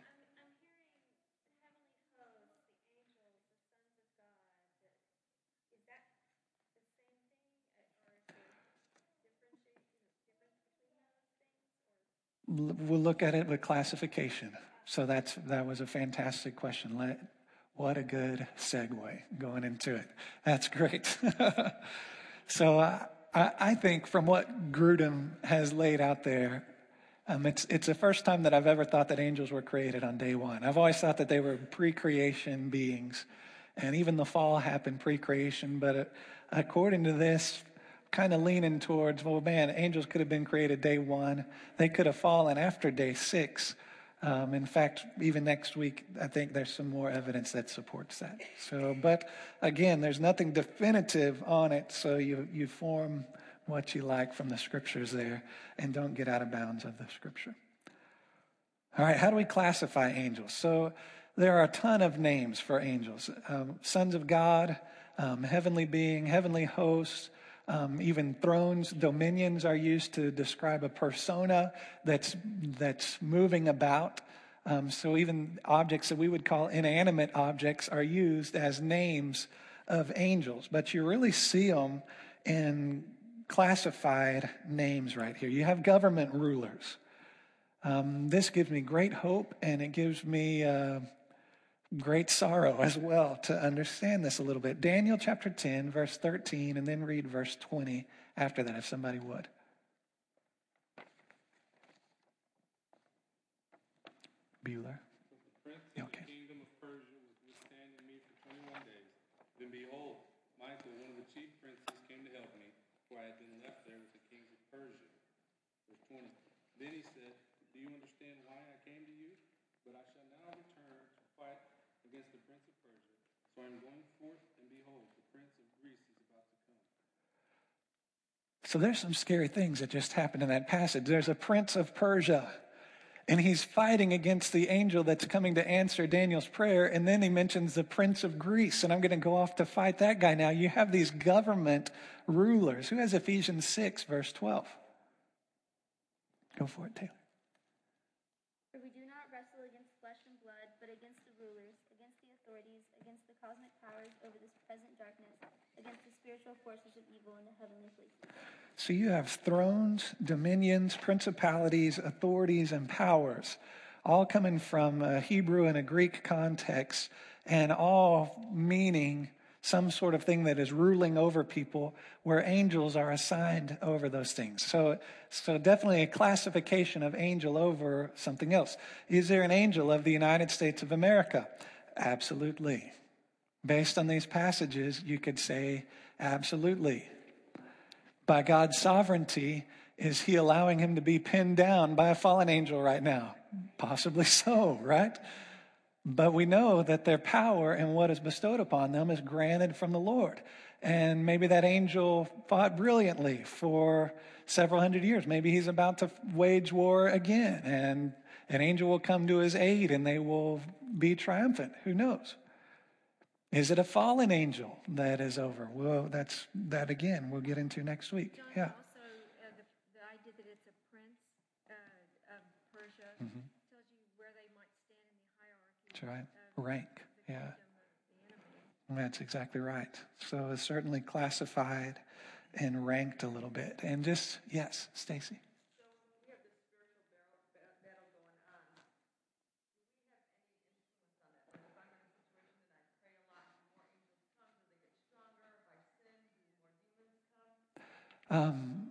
We'll look at it with classification. So that was a fantastic question. What a good segue going into it. That's great. So I think from what Grudem has laid out there, it's the first time that I've ever thought that angels were created on day 1. I've always thought that they were pre-creation beings, and even the fall happened pre-creation. But according to this, kind of leaning towards, well, man, angels could have been created day 1. They could have fallen after day 6. In fact, even next week, I think there's some more evidence that supports that. So, but again, there's nothing definitive on it, so you form what you like from the scriptures there and don't get out of bounds of the scripture. All right, how do we classify angels? So there are a ton of names for angels. Sons of God, heavenly being, heavenly hosts, even thrones, dominions are used to describe a persona that's moving about. So even objects that we would call inanimate objects are used as names of angels. But you really see them in classified names right here. You have government rulers. This gives me great hope, and it gives me great sorrow as well to understand this a little bit. Daniel chapter 10, verse 13, and then read verse 20 after that, if somebody would. Bueller. The prince of the kingdom of Persia was withstanding me for 21 days. Then behold, Michael, one of the chief princes, came to help me, for I had been left there with the kings of Persia. Verse 20. Then he said, do you understand why I came to you? But I shall now return to fight against the prince of Persia. So I am going forth, and behold, the prince of Greece is about to come. So there's some scary things that just happened in that passage. There's a prince of Persia, and he's fighting against the angel that's coming to answer Daniel's prayer. And then he mentions the prince of Greece, and I'm going to go off to fight that guy now. You have these government rulers. Who has Ephesians 6, verse 12? Go for it, Taylor. For we do not wrestle against flesh and blood, but against the rulers, against the authorities, against the cosmic powers over this present darkness, against the spiritual forces of evil in the heavenly places. So you have thrones, dominions, principalities, authorities, and powers, all coming from a Hebrew and a Greek context, and all meaning some sort of thing that is ruling over people, where angels are assigned over those things. So definitely a classification of angel over something else. Is there an angel of the United States of America? Absolutely. Based on these passages, you could say absolutely. By God's sovereignty, is he allowing him to be pinned down by a fallen angel right now? Possibly so, right? But we know that their power and what is bestowed upon them is granted from the Lord. And maybe that angel fought brilliantly for several hundred years. Maybe he's about to wage war again, and an angel will come to his aid and they will be triumphant. Who knows? Is it a fallen angel that is over? Well, that again, we'll get into next week. John, Yeah. also the idea that it's a prince of Persia Mm-hmm. tells you where they might stand in the hierarchy. That's right. Of Rank. the Yeah. kingdom of the enemy. That's exactly right. So it's certainly classified and ranked a little bit. And just, yes, Stacy. So we have this spiritual battle going on. Do we have any influence on that? Like if I'm in a situation that I pray a lot, do more angels come? Do they get stronger? If I sin, do more demons come?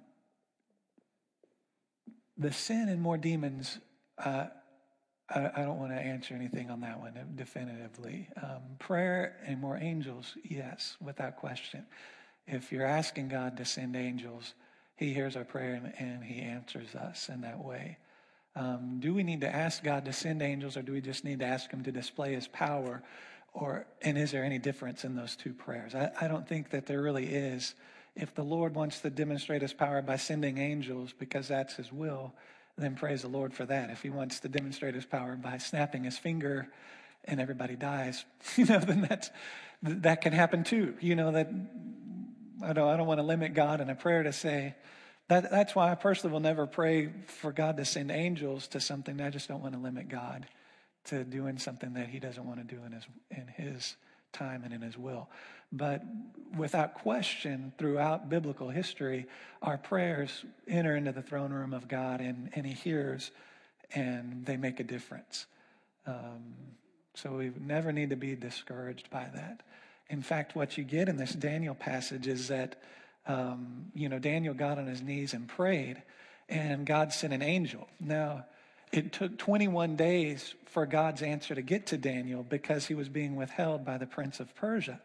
The sin and more demons, I don't want to answer anything on that one definitively. Prayer and more angels, yes, without question. If you're asking God to send angels, he hears our prayer and he answers us in that way. Do we need to ask God to send angels, or do we just need to ask him to display his power? And is there any difference in those two prayers? I don't think that there really is. If the Lord wants to demonstrate his power by sending angels because that's his will, then praise the Lord for that. If he wants to demonstrate his power by snapping his finger and everybody dies, then that can happen too. That I don't want to limit God in a prayer to say that. That's why I personally will never pray for God to send angels to something. I just don't want to limit God to doing something that he doesn't want to do in his time and in his will. But without question, throughout biblical history, our prayers enter into the throne room of God, and he hears, and they make a difference. So we never need to be discouraged by that. In fact, what you get in this Daniel passage is that, Daniel got on his knees and prayed, and God sent an angel. Now, it took 21 days for God's answer to get to Daniel because he was being withheld by the prince of Persia.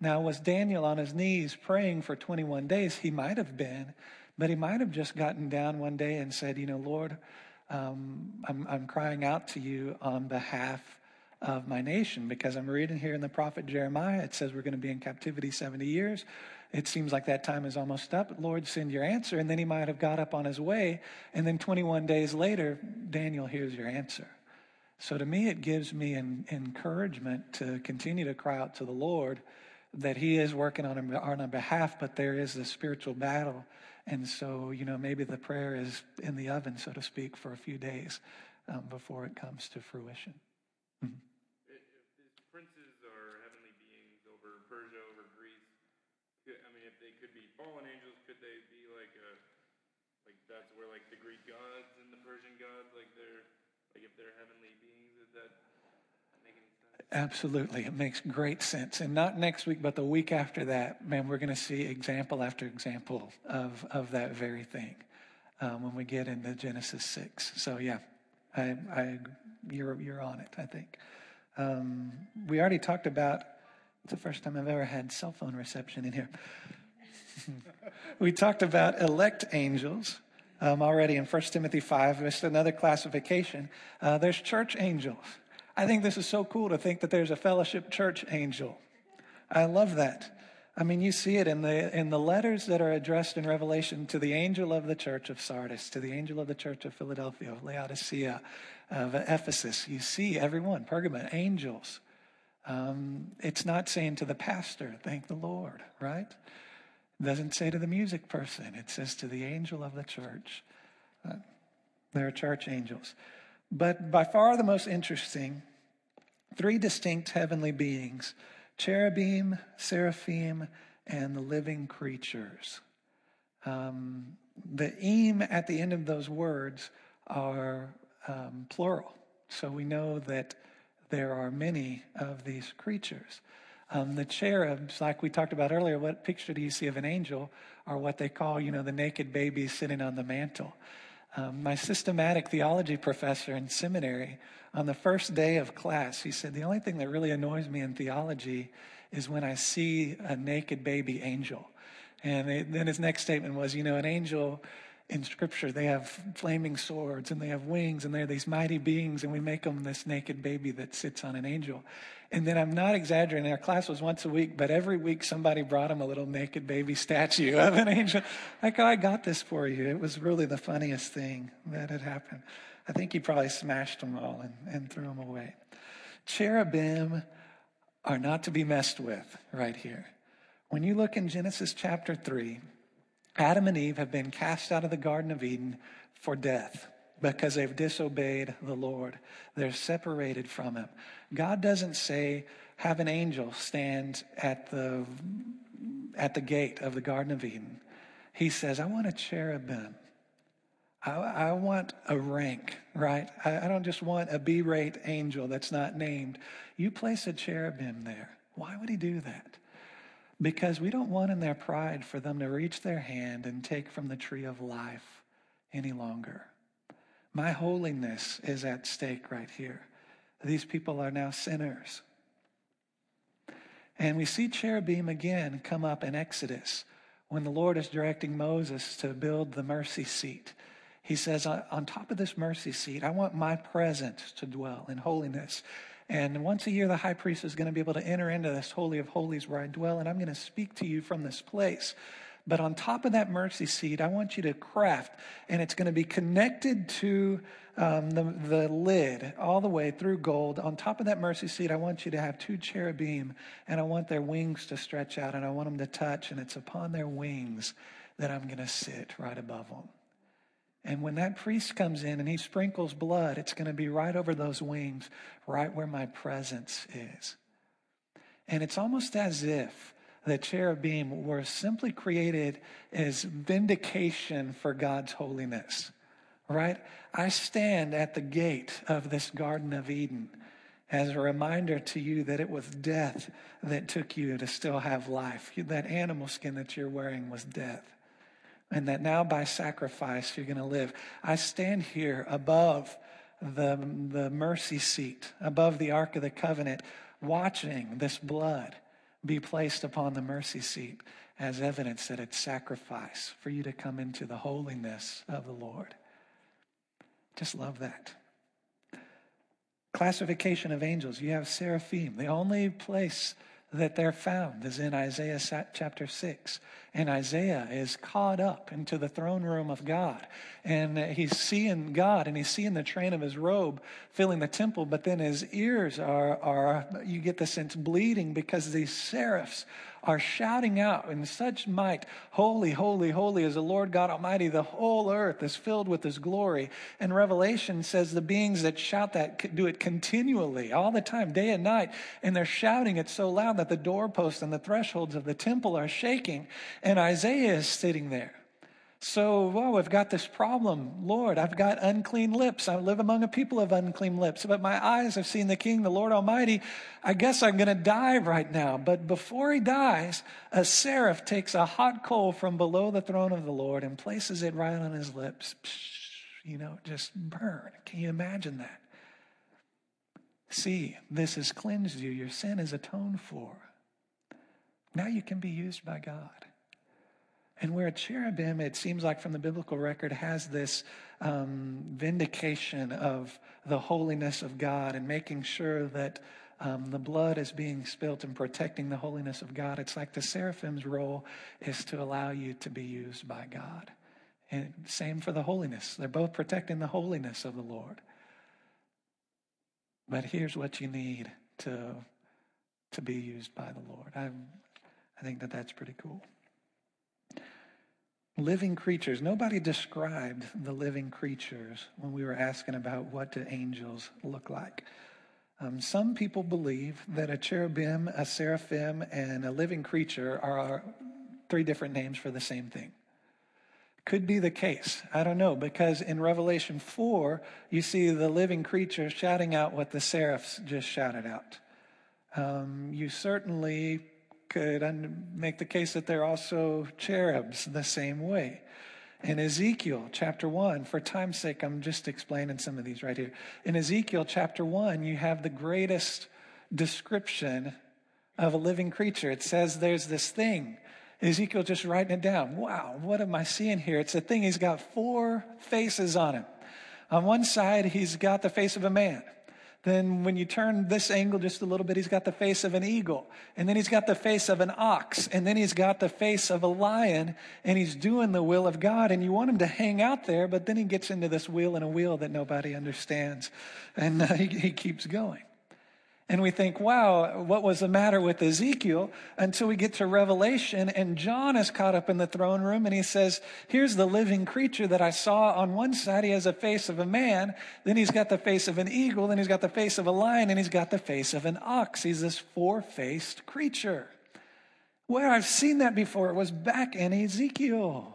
Now, was Daniel on his knees praying for 21 days? He might have been, but he might have just gotten down one day and said, Lord, I'm crying out to you on behalf of my nation, because I'm reading here in the prophet Jeremiah, it says we're going to be in captivity 70 years. It seems like that time is almost up. Lord, send your answer. And then he might have got up on his way. And then 21 days later, Daniel hears your answer. So to me, it gives me an encouragement to continue to cry out to the Lord that he is working on our behalf, but there is a spiritual battle. And so, maybe the prayer is in the oven, so to speak, for a few days before it comes to fruition. Mm-hmm. If these princes are heavenly beings over Persia, over Greece, if they could be fallen angels, could they be like that's where like the Greek gods and the Persian gods, if they're heavenly beings, does that make any sense? Absolutely. It makes great sense. And not next week, but the week after that, man, we're going to see example after example of that very thing when we get into Genesis 6. So yeah, you're on it, I think. We already talked about, it's the first time I've ever had cell phone reception in here. We talked about elect angels already in 1 Timothy 5. There's another classification. There's church angels. I think this is so cool to think that there's a fellowship church angel. I love that. You see it in the letters that are addressed in Revelation to the angel of the church of Sardis, to the angel of the church of Philadelphia, of Laodicea, of Ephesus. You see everyone, Pergamon, angels. It's not saying to the pastor, thank the Lord, right? It doesn't say to the music person. It says to the angel of the church. They're church angels. But by far the most interesting, 3 distinct heavenly beings, cherubim, seraphim, and the living creatures. The im at the end of those words are plural. So we know that there are many of these creatures. The cherubs, like we talked about earlier, what picture do you see of an angel, are what they call, the naked baby sitting on the mantle. My systematic theology professor in seminary, on the first day of class, he said, the only thing that really annoys me in theology is when I see a naked baby angel. And then his next statement was, an angel in Scripture, they have flaming swords and they have wings and they're these mighty beings, and we make them this naked baby that sits on an angel. And then I'm not exaggerating, our class was once a week, but every week somebody brought him a little naked baby statue of an angel. Like, I got this for you. It was really the funniest thing that had happened. I think he probably smashed them all and threw them away. Cherubim are not to be messed with right here. When you look in Genesis chapter 3, Adam and Eve have been cast out of the Garden of Eden for death because they've disobeyed the Lord. They're separated from him. God doesn't say, have an angel stand at the gate of the Garden of Eden. He says, I want a cherubim. I want a rank, right? I don't just want a B-rate angel that's not named. You place a cherubim there. Why would he do that? Because we don't want in their pride for them to reach their hand and take from the tree of life any longer. My holiness is at stake right here. These people are now sinners. And we see cherubim again come up in Exodus when the Lord is directing Moses to build the mercy seat. He says, on top of this mercy seat, I want my presence to dwell in holiness. And once a year, the high priest is going to be able to enter into this Holy of Holies where I dwell, and I'm going to speak to you from this place. But on top of that mercy seat, I want you to craft, and it's going to be connected to the lid all the way through gold. On top of that mercy seat, I want you to have 2 cherubim, and I want their wings to stretch out, and I want them to touch, and it's upon their wings that I'm going to sit right above them. And when that priest comes in and he sprinkles blood, it's going to be right over those wings, right where my presence is. And it's almost as if the cherubim were simply created as vindication for God's holiness, right? I stand at the gate of this Garden of Eden as a reminder to you that it was death that took you to still have life. That animal skin that you're wearing was death. And that now by sacrifice you're going to live. I stand here above the mercy seat, above the Ark of the Covenant, watching this blood be placed upon the mercy seat as evidence that it's sacrifice for you to come into the holiness of the Lord. Just love that. Classification of angels. You have seraphim. The only place that they're found is in Isaiah chapter 6. And Isaiah is caught up into the throne room of God. And he's seeing God, and he's seeing the train of his robe filling the temple, but then his ears are you get the sense, bleeding, because these seraphs are shouting out in such might, "Holy, holy, holy is the Lord God Almighty. The whole earth is filled with his glory." And Revelation says the beings that shout that do it continually, all the time, day and night. And they're shouting it so loud that the doorposts and the thresholds of the temple are shaking. And Isaiah is sitting there. So, I've got this problem. Lord, I've got unclean lips. I live among a people of unclean lips, but my eyes have seen the King, the Lord Almighty. I guess I'm going to die right now. But before he dies, a seraph takes a hot coal from below the throne of the Lord and places it right on his lips. Just burn. Can you imagine that? See, this has cleansed you. Your sin is atoned for. Now you can be used by God. And where a cherubim, it seems like from the biblical record, has this vindication of the holiness of God and making sure that the blood is being spilt and protecting the holiness of God. It's like the seraphim's role is to allow you to be used by God. And same for the holiness. They're both protecting the holiness of the Lord. But here's what you need to be used by the Lord. I think that's pretty cool. Living creatures. Nobody described the living creatures when we were asking about what do angels look like. Some people believe that a cherubim, a seraphim, and a living creature are 3 different names for the same thing. Could be the case. I don't know, because in Revelation 4, you see the living creature shouting out what the seraphs just shouted out. You certainly could make the case that they're also cherubs the same way. In Ezekiel chapter 1, for time's sake, I'm just explaining some of these right here. In Ezekiel chapter 1, you have the greatest description of a living creature. It says there's this thing. Ezekiel just writing it down. Wow, what am I seeing here? It's a thing. He's got 4 faces on him. On one side, he's got the face of a man. Then when you turn this angle just a little bit, he's got the face of an eagle. And then he's got the face of an ox. And then he's got the face of a lion. And he's doing the will of God. And you want him to hang out there, but then he gets into this wheel and a wheel that nobody understands. And he keeps going. And we think, wow, what was the matter with Ezekiel? Until we get to Revelation, and John is caught up in the throne room, and he says, here's the living creature that I saw. On one side, he has the face of a man. Then he's got the face of an eagle. Then he's got the face of a lion, and he's got the face of an ox. He's this 4-faced creature. Where I've seen that before, it was back in Ezekiel.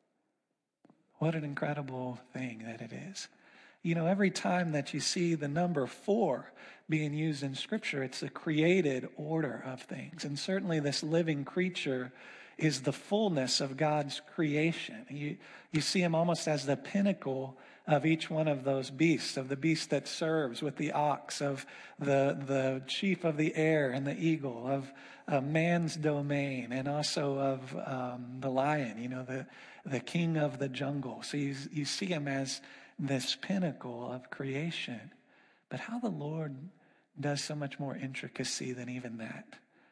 What an incredible thing that it is. Every time that you see the number 4 being used in Scripture, it's the created order of things. And certainly this living creature is the fullness of God's creation. You see him almost as the pinnacle of each one of those beasts, of the beast that serves with the ox, of the chief of the air and the eagle, of man's domain, and also of the lion, the king of the jungle. So you see him as this pinnacle of creation. But how the Lord does so much more intricacy than even that.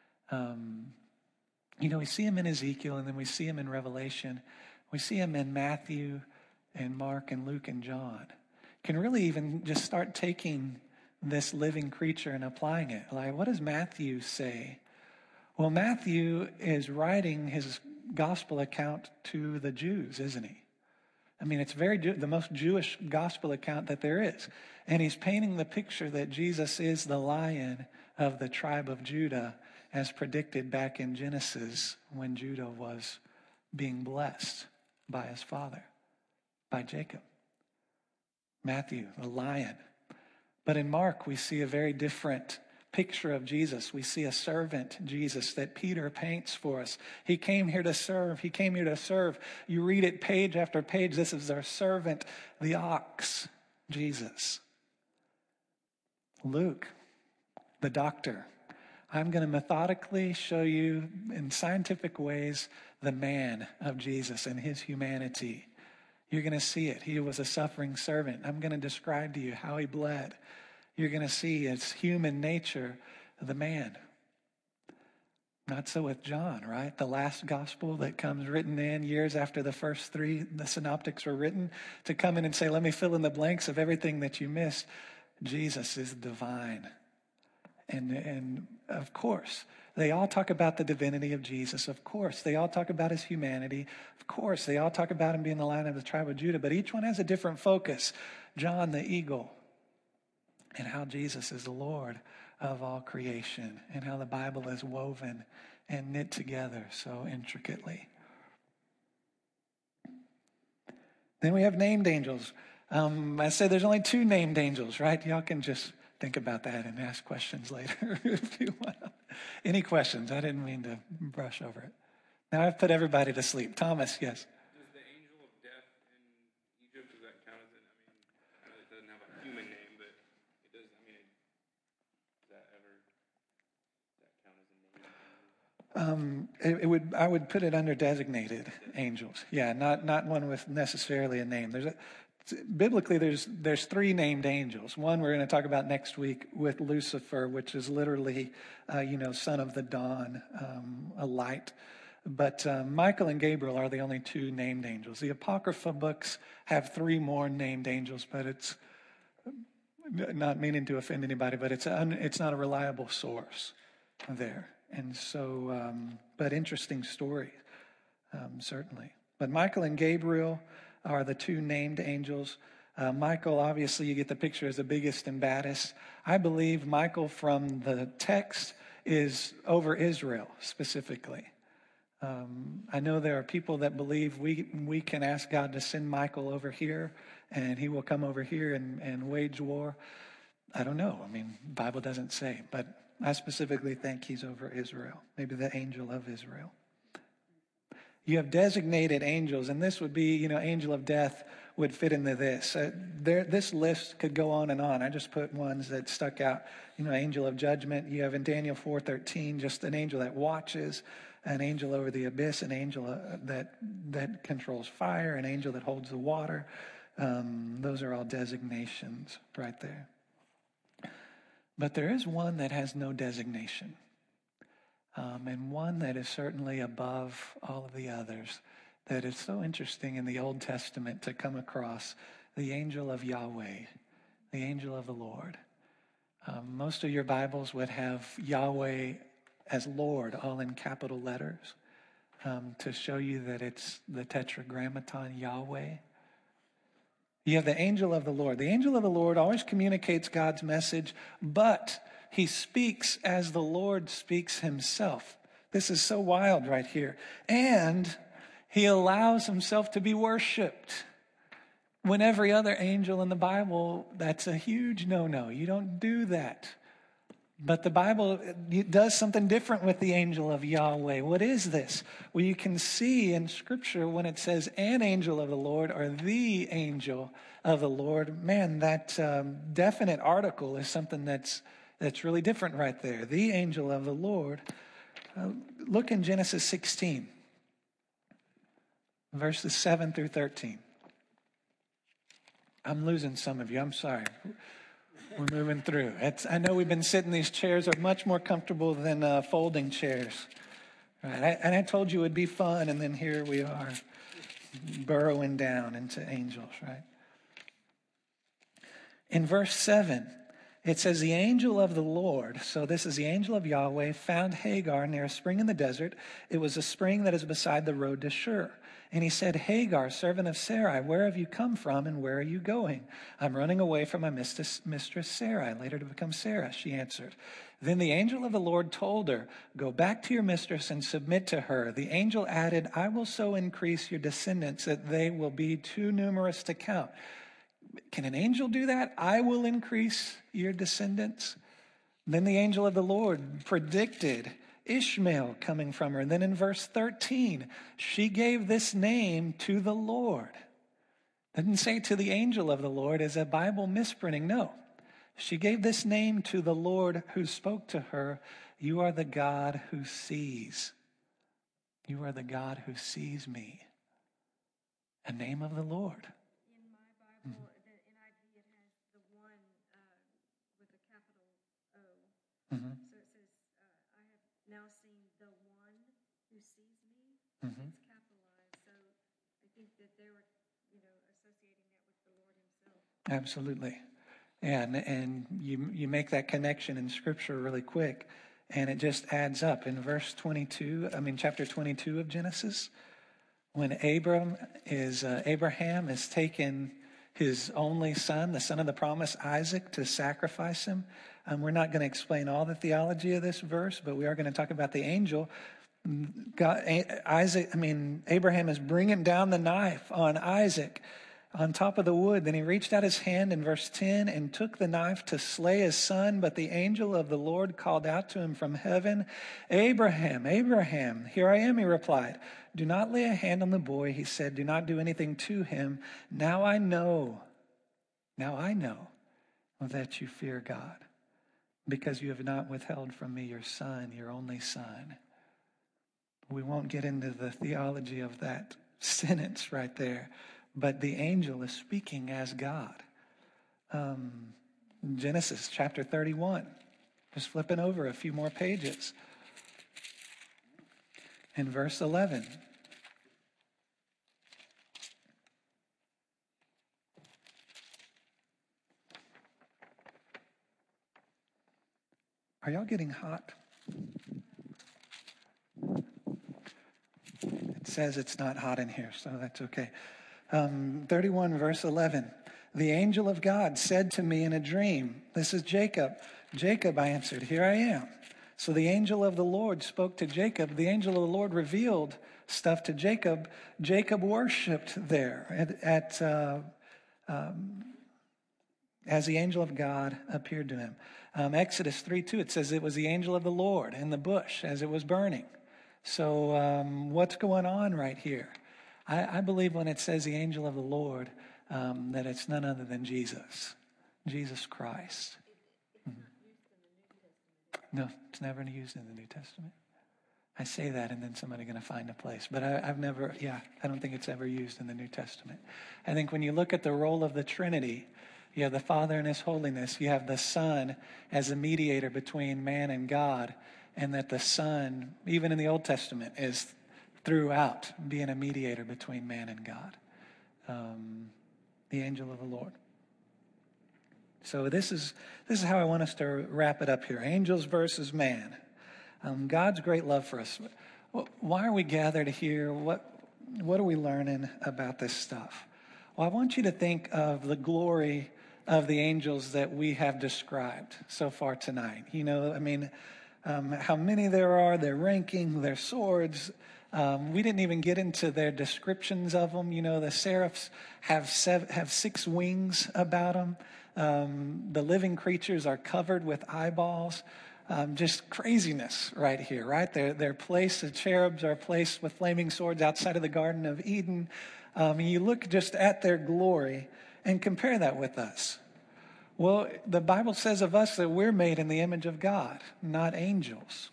We see him in Ezekiel, and then we see him in Revelation. We see him in Matthew and Mark and Luke and John. Can really even just start taking this living creature and applying it. Like, what does Matthew say? Well, Matthew is writing his gospel account to the Jews, isn't he? I mean, it's the most Jewish gospel account that there is. And he's painting the picture that Jesus is the Lion of the tribe of Judah, as predicted back in Genesis when Judah was being blessed by his father, by Jacob. Matthew, the lion. But in Mark, we see a very different picture of Jesus. We see a servant Jesus that Peter paints for us. He came here to serve. He came here to serve. You read it page after page. This is our servant, the ox, Jesus. Luke, the doctor. I'm going to methodically show you in scientific ways the man of Jesus and his humanity. You're going to see it. He was a suffering servant. I'm going to describe to you how he bled. You're going to see his human nature, the man. Not so with John, right? The last gospel that comes written in years after the first three, the synoptics were written, to come in and say, let me fill in the blanks of everything that you missed. Jesus is divine. And of course, they all talk about the divinity of Jesus. Of course, they all talk about his humanity. Of course, they all talk about him being the Lion of the tribe of Judah, but each one has a different focus. John, the eagle, and how Jesus is the Lord of all creation, and how the Bible is woven and knit together so intricately. Then we have named angels. I said there's only 2 named angels, right? Y'all can just think about that and ask questions later if you want. Any questions? I didn't mean to brush over it. Now I've put everybody to sleep. Thomas, yes. Does the angel of death in Egypt, does that count as I know it doesn't have a human name, but it does, does that count as a name? I would put it under designated angels. Yeah, not one with necessarily a name. Biblically, there's 3 named angels. One we're going to talk about next week with Lucifer, which is literally, son of the dawn, a light. But Michael and Gabriel are the only 2 named angels. The Apocrypha books have 3 more named angels, but it's not meaning to offend anybody, but it's not a reliable source there. And so, but interesting story, certainly. But Michael and Gabriel are the 2 named angels. Michael, obviously, you get the picture as the biggest and baddest. I believe Michael from the text is over Israel specifically. I know there are people that believe we can ask God to send Michael over here and he will come over here and wage war. I don't know. The Bible doesn't say, but I specifically think he's over Israel, maybe the angel of Israel. You have designated angels, and this would be, angel of death would fit into this. This list could go on and on. I just put ones that stuck out. Angel of judgment. You have in Daniel 4:13, just an angel that watches, an angel over the abyss, an angel that controls fire, an angel that holds the water. Those are all designations right there. But there is one that has no designation. And one that is certainly above all of the others, that is so interesting in the Old Testament to come across, the angel of Yahweh, the angel of the Lord. Most of your Bibles would have Yahweh as Lord, all in capital letters, to show you that it's the tetragrammaton Yahweh. You have the angel of the Lord. The angel of the Lord always communicates God's message, but he speaks as the Lord speaks himself. This is so wild right here. And he allows himself to be worshiped. When every other angel in the Bible, that's a huge no-no. You don't do that. But the Bible does something different with the angel of Yahweh. What is this? Well, you can see in Scripture when it says an angel of the Lord or the angel of the Lord, man, that definite article is something that's really different right there. The angel of the Lord. Look in Genesis 16, verses 7 through 13. I'm losing some of you. I'm sorry. We're moving through. I know we've been sitting, these chairs are much more comfortable than folding chairs. Right? And I told you it would be fun, and then here we are burrowing down into angels, right? In verse 7, it says, the angel of the Lord, so this is the angel of Yahweh, found Hagar near a spring in the desert. It was a spring that is beside the road to Shur. And he said, Hagar, servant of Sarai, where have you come from and where are you going? I'm running away from my mistress Sarai, later to become Sarah, she answered. Then the angel of the Lord told her, go back to your mistress and submit to her. The angel added, I will so increase your descendants that they will be too numerous to count. Can an angel do that? I will increase your descendants. Then the angel of the Lord predicted Ishmael coming from her. And then in verse 13, she gave this name to the Lord. Didn't say to the angel of the Lord as a Bible misprinting. No. She gave this name to the Lord who spoke to her. You are the God who sees. You are the God who sees me. A name of the Lord. In my Bible, the NIV, it has the one with a capital O. Mm-hmm. So it says, I have now seen the one who sees me. Mm-hmm. It's capitalized. So I think that they were, associating that with the Lord himself. Absolutely. And you make that connection in Scripture really quick, and it just adds up. In chapter 22 of Genesis, when Abraham is taken his only son, the son of the promise, Isaac, to sacrifice him. We're not going to explain all the theology of this verse, but we are going to talk about the angel. Abraham is bringing down the knife on Isaac on top of the wood. Then he reached out his hand in verse 10 and took the knife to slay his son. But the angel of the Lord called out to him from heaven, Abraham, Abraham. Here I am, he replied. Do not lay a hand on the boy, he said. Do not do anything to him. Now I know that you fear God, because you have not withheld from me your son, your only son. We won't get into the theology of that sentence right there. But the angel is speaking as God. Genesis chapter 31. Just flipping over a few more pages. In verse 11. Are y'all getting hot? It says it's not hot in here, so that's okay. 31 verse 11. The angel of God said to me in a dream, this is Jacob. Jacob, I answered, here I am. So the angel of the Lord spoke to Jacob. The angel of the Lord revealed stuff to Jacob. Jacob worshiped there as the angel of God appeared to him. Exodus 3:2, it says it was the angel of the Lord in the bush as it was burning. So what's going on right here? I believe when it says the angel of the Lord, that it's none other than Jesus Christ. No, it's never used in the New Testament. I say that and then somebody's going to find a place. But I don't think it's ever used in the New Testament. I think when you look at the role of the Trinity, you have the Father in his holiness. You have the Son as a mediator between man and God. And that the Son, even in the Old Testament, is throughout being a mediator between man and God. The angel of the Lord. So this is how I want us to wrap it up here. Angels versus man. God's great love for us. Why are we gathered here? What are we learning about this stuff? Well, I want you to think of the glory of the angels that we have described so far tonight. How many there are, their ranking, their swords. We didn't even get into their descriptions of them. The seraphs have 6 wings about them. The living creatures are covered with eyeballs. Just craziness right here, right? They're placed, the cherubs are placed with flaming swords outside of the Garden of Eden. You look just at their glory and compare that with us. Well, the Bible says of us that we're made in the image of God, not angels.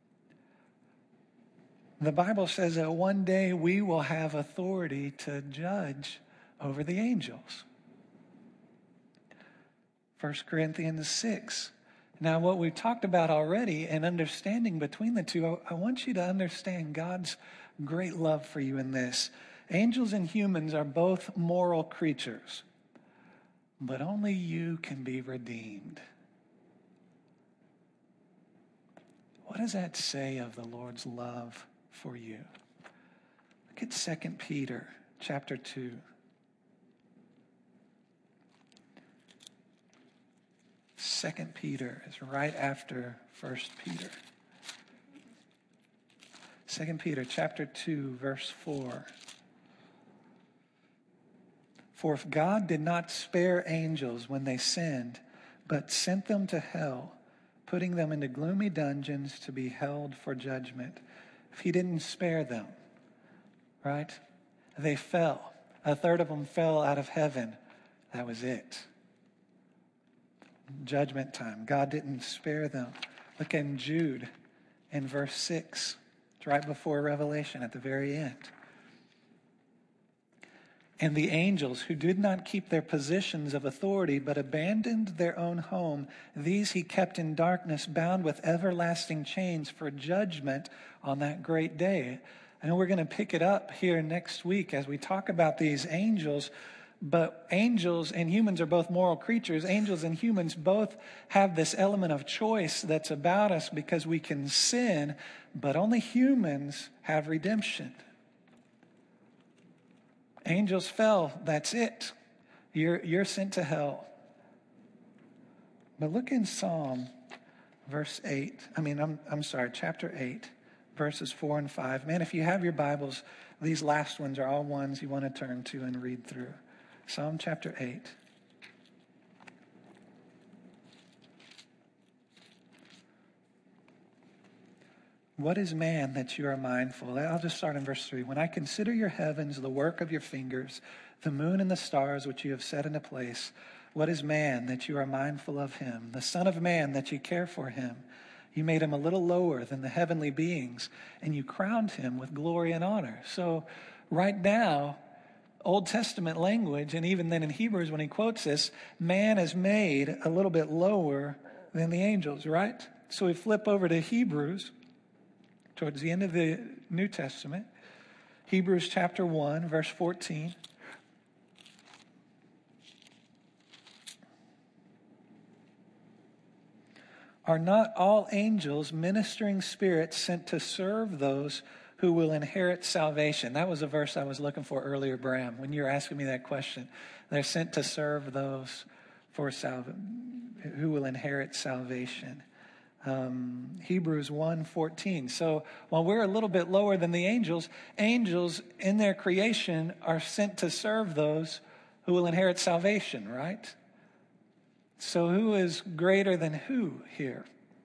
The Bible says that one day we will have authority to judge over the angels. 1 Corinthians 6. Now, what we've talked about already and understanding between the two, I want you to understand God's great love for you in this. Angels and humans are both moral creatures, but only you can be redeemed. What does that say of the Lord's love for you? Look at 2 Peter chapter 2. 2 Peter is right after 1 Peter. 2 Peter chapter 2, verse 4. For if God did not spare angels when they sinned, but sent them to hell, putting them into gloomy dungeons to be held for judgment. If he didn't spare them, right? They fell. A third of them fell out of heaven. That was it. Judgment time. God didn't spare them. Look in Jude in verse 6. It's right before Revelation at the very end. And the angels who did not keep their positions of authority but abandoned their own home, these he kept in darkness, bound with everlasting chains for judgment on that great day. I know we're going to pick it up here next week as we talk about these angels, but angels and humans are both moral creatures. Angels and humans both have this element of choice that's about us because we can sin, but only humans have redemption. Angels fell, that's it. You're sent to hell. But look in Psalm chapter 8, verses 4 and 5. Man, if you have your Bibles, these last ones are all ones you want to turn to and read through. Psalm chapter 8. What is man that you are mindful? I'll just start in verse 3. When I consider your heavens, the work of your fingers, the moon and the stars which you have set into place, what is man that you are mindful of him? The son of man that you care for him? You made him a little lower than the heavenly beings, and you crowned him with glory and honor. So right now, Old Testament language, and even then in Hebrews when he quotes this, man is made a little bit lower than the angels, right? So we flip over to Hebrews, towards the end of the New Testament, Hebrews chapter 1, verse 14. Are not all angels ministering spirits sent to serve those who will inherit salvation? That was a verse I was looking for earlier, Bram, when you were asking me that question. They're sent to serve those who will inherit salvation. Hebrews 1:14. So while we're a little bit lower than the angels, angels in their creation are sent to serve those who will inherit salvation, right? So who is greater than who here?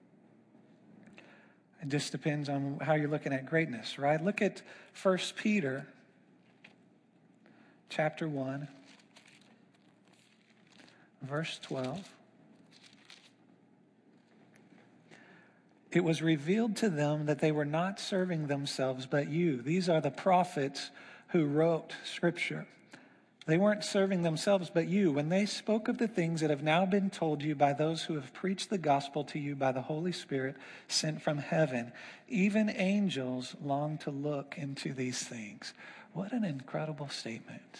It just depends on how you're looking at greatness, right? Look at 1 Peter chapter 1, verse 12. It was revealed to them that they were not serving themselves, but you. These are the prophets who wrote Scripture. They weren't serving themselves, but you, when they spoke of the things that have now been told you by those who have preached the gospel to you by the Holy Spirit sent from heaven. Even angels long to look into these things. What an incredible statement.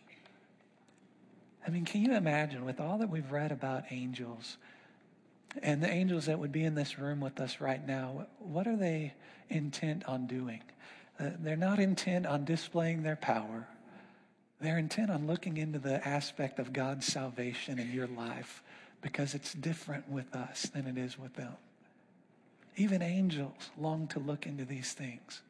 I mean, can you imagine, with all that we've read about angels, and the angels that would be in this room with us right now, what are they intent on doing? They're not intent on displaying their power. They're intent on looking into the aspect of God's salvation in your life because it's different with us than it is with them. Even angels long to look into these things.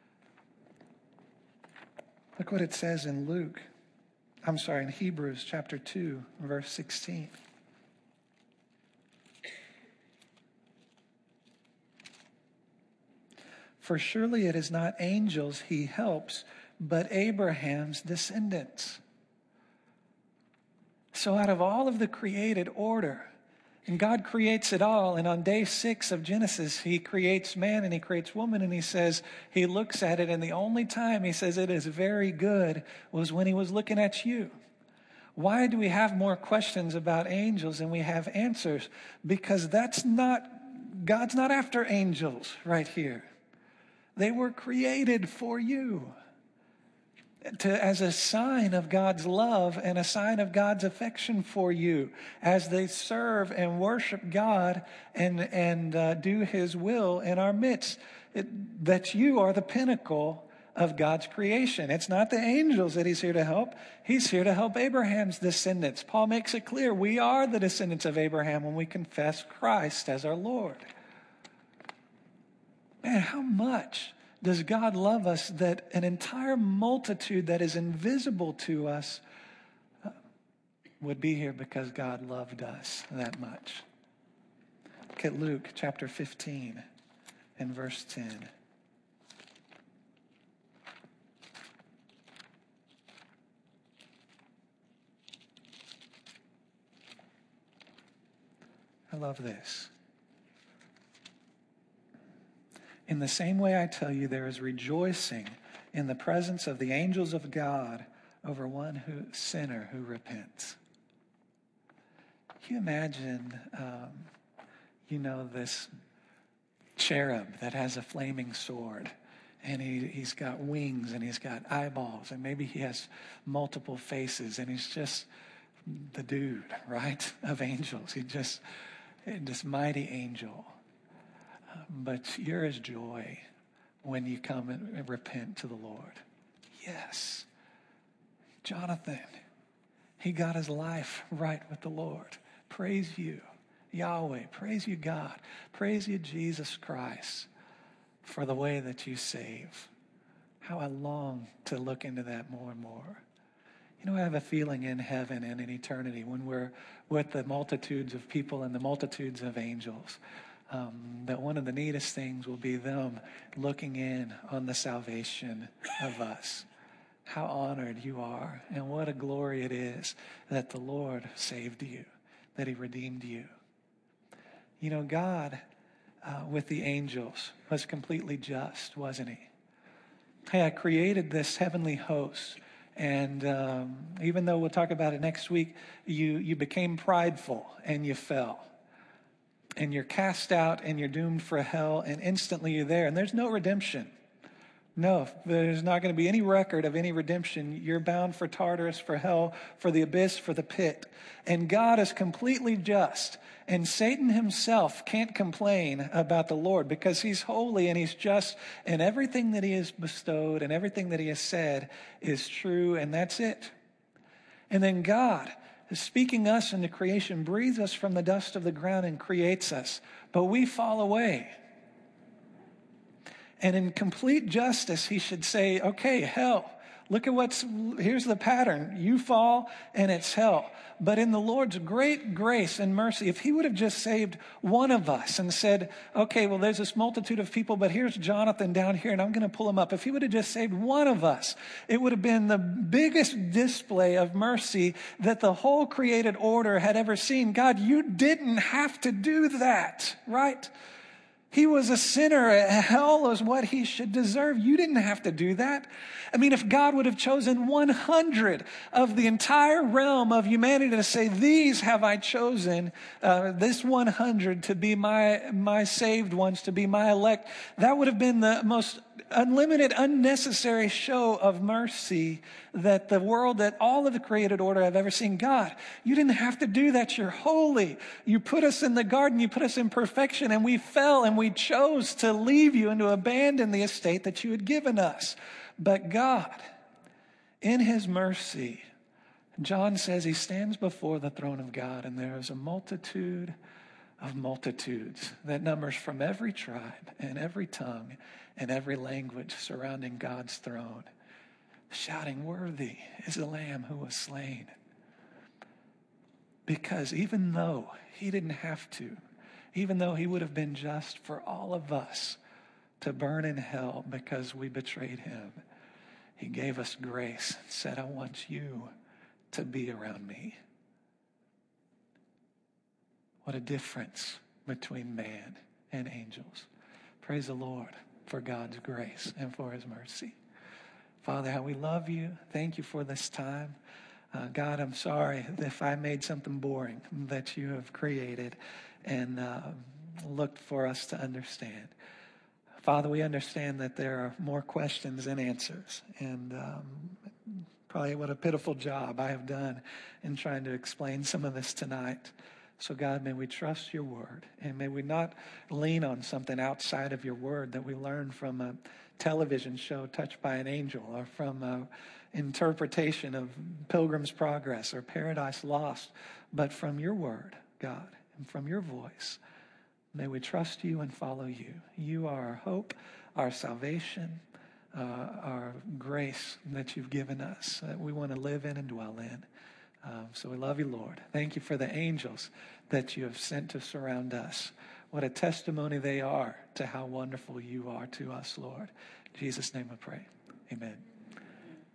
Look what it says in in Hebrews chapter 2, verse 16. For surely it is not angels he helps, but Abraham's descendants. So out of all of the created order, and God creates it all, and on day 6 of Genesis, he creates man and he creates woman, and he says, he looks at it, and the only time he says it is very good was when he was looking at you. Why do we have more questions about angels than we have answers? Because God's not after angels right here. They were created for you as a sign of God's love and a sign of God's affection for you as they serve and worship God and do his will in our midst. That you are the pinnacle of God's creation. It's not the angels that he's here to help. He's here to help Abraham's descendants. Paul makes it clear we are the descendants of Abraham when we confess Christ as our Lord. Man, how much does God love us that an entire multitude that is invisible to us would be here because God loved us that much? Look at Luke chapter 15 and verse 10. I love this. In the same way I tell you, there is rejoicing in the presence of the angels of God over one sinner who repents. Can you imagine, this cherub that has a flaming sword, and he's got wings and he's got eyeballs, and maybe he has multiple faces, and he's just the dude, right, of angels. He's just this mighty angel. But you're his joy when you come and repent to the Lord. Yes. Jonathan, he got his life right with the Lord. Praise you, Yahweh. Praise you, God. Praise you, Jesus Christ, for the way that you save. How I long to look into that more and more. I have a feeling in heaven and in eternity when we're with the multitudes of people and the multitudes of angels, that one of the neatest things will be them looking in on the salvation of us. How honored you are, and what a glory it is that the Lord saved you, that he redeemed you. God, with the angels, was completely just, wasn't he? Hey, I created this heavenly host, and even though we'll talk about it next week, you became prideful and you fell. And you're cast out and you're doomed for hell, and instantly you're there. And there's no redemption. No, there's not going to be any record of any redemption. You're bound for Tartarus, for hell, for the abyss, for the pit. And God is completely just. And Satan himself can't complain about the Lord because he's holy and he's just. And everything that he has bestowed and everything that he has said is true, and that's it. And then God, speaking us into creation, breathes us from the dust of the ground and creates us. But we fall away. And in complete justice, he should say, okay, hell, look at here's the pattern. You fall and it's hell. But in the Lord's great grace and mercy, if he would have just saved one of us and said, okay, well, there's this multitude of people, but here's Jonathan down here and I'm going to pull him up. If he would have just saved one of us, it would have been the biggest display of mercy that the whole created order had ever seen. God, you didn't have to do that, right? He was a sinner. Hell is what he should deserve. You didn't have to do that. I mean, if God would have chosen 100 of the entire realm of humanity to say, these have I chosen, this 100 to be my saved ones, to be my elect, that would have been the most unlimited, unnecessary show of mercy that the world, that all of the created order have ever seen. God, you didn't have to do that. You're holy. You put us in the garden. You put us in perfection, and we fell and we chose to leave you and to abandon the estate that you had given us. But God, in his mercy, John says he stands before the throne of God, and there is a multitude of multitudes that numbers from every tribe and every tongue and every language surrounding God's throne, shouting, worthy is the Lamb who was slain. Because even though he didn't have to, even though he would have been just for all of us to burn in hell because we betrayed him, he gave us grace and said, I want you to be around me. What a difference between man and angels. Praise the Lord for God's grace and for his mercy. Father, how we love you. Thank you for this time. God, I'm sorry if I made something boring that you have created and looked for us to understand. Father, we understand that there are more questions than answers. And probably what a pitiful job I have done in trying to explain some of this tonight. So God, may we trust your word, and may we not lean on something outside of your word that we learn from a television show touched by an angel, or from an interpretation of Pilgrim's Progress or Paradise Lost, but from your word, God, and from your voice. May we trust you and follow you. You are our hope, our salvation, our grace that you've given us that we want to live in and dwell in. So we love you, Lord. Thank you for the angels that you have sent to surround us. What a testimony they are to how wonderful you are to us, Lord. In Jesus' name I pray. Amen.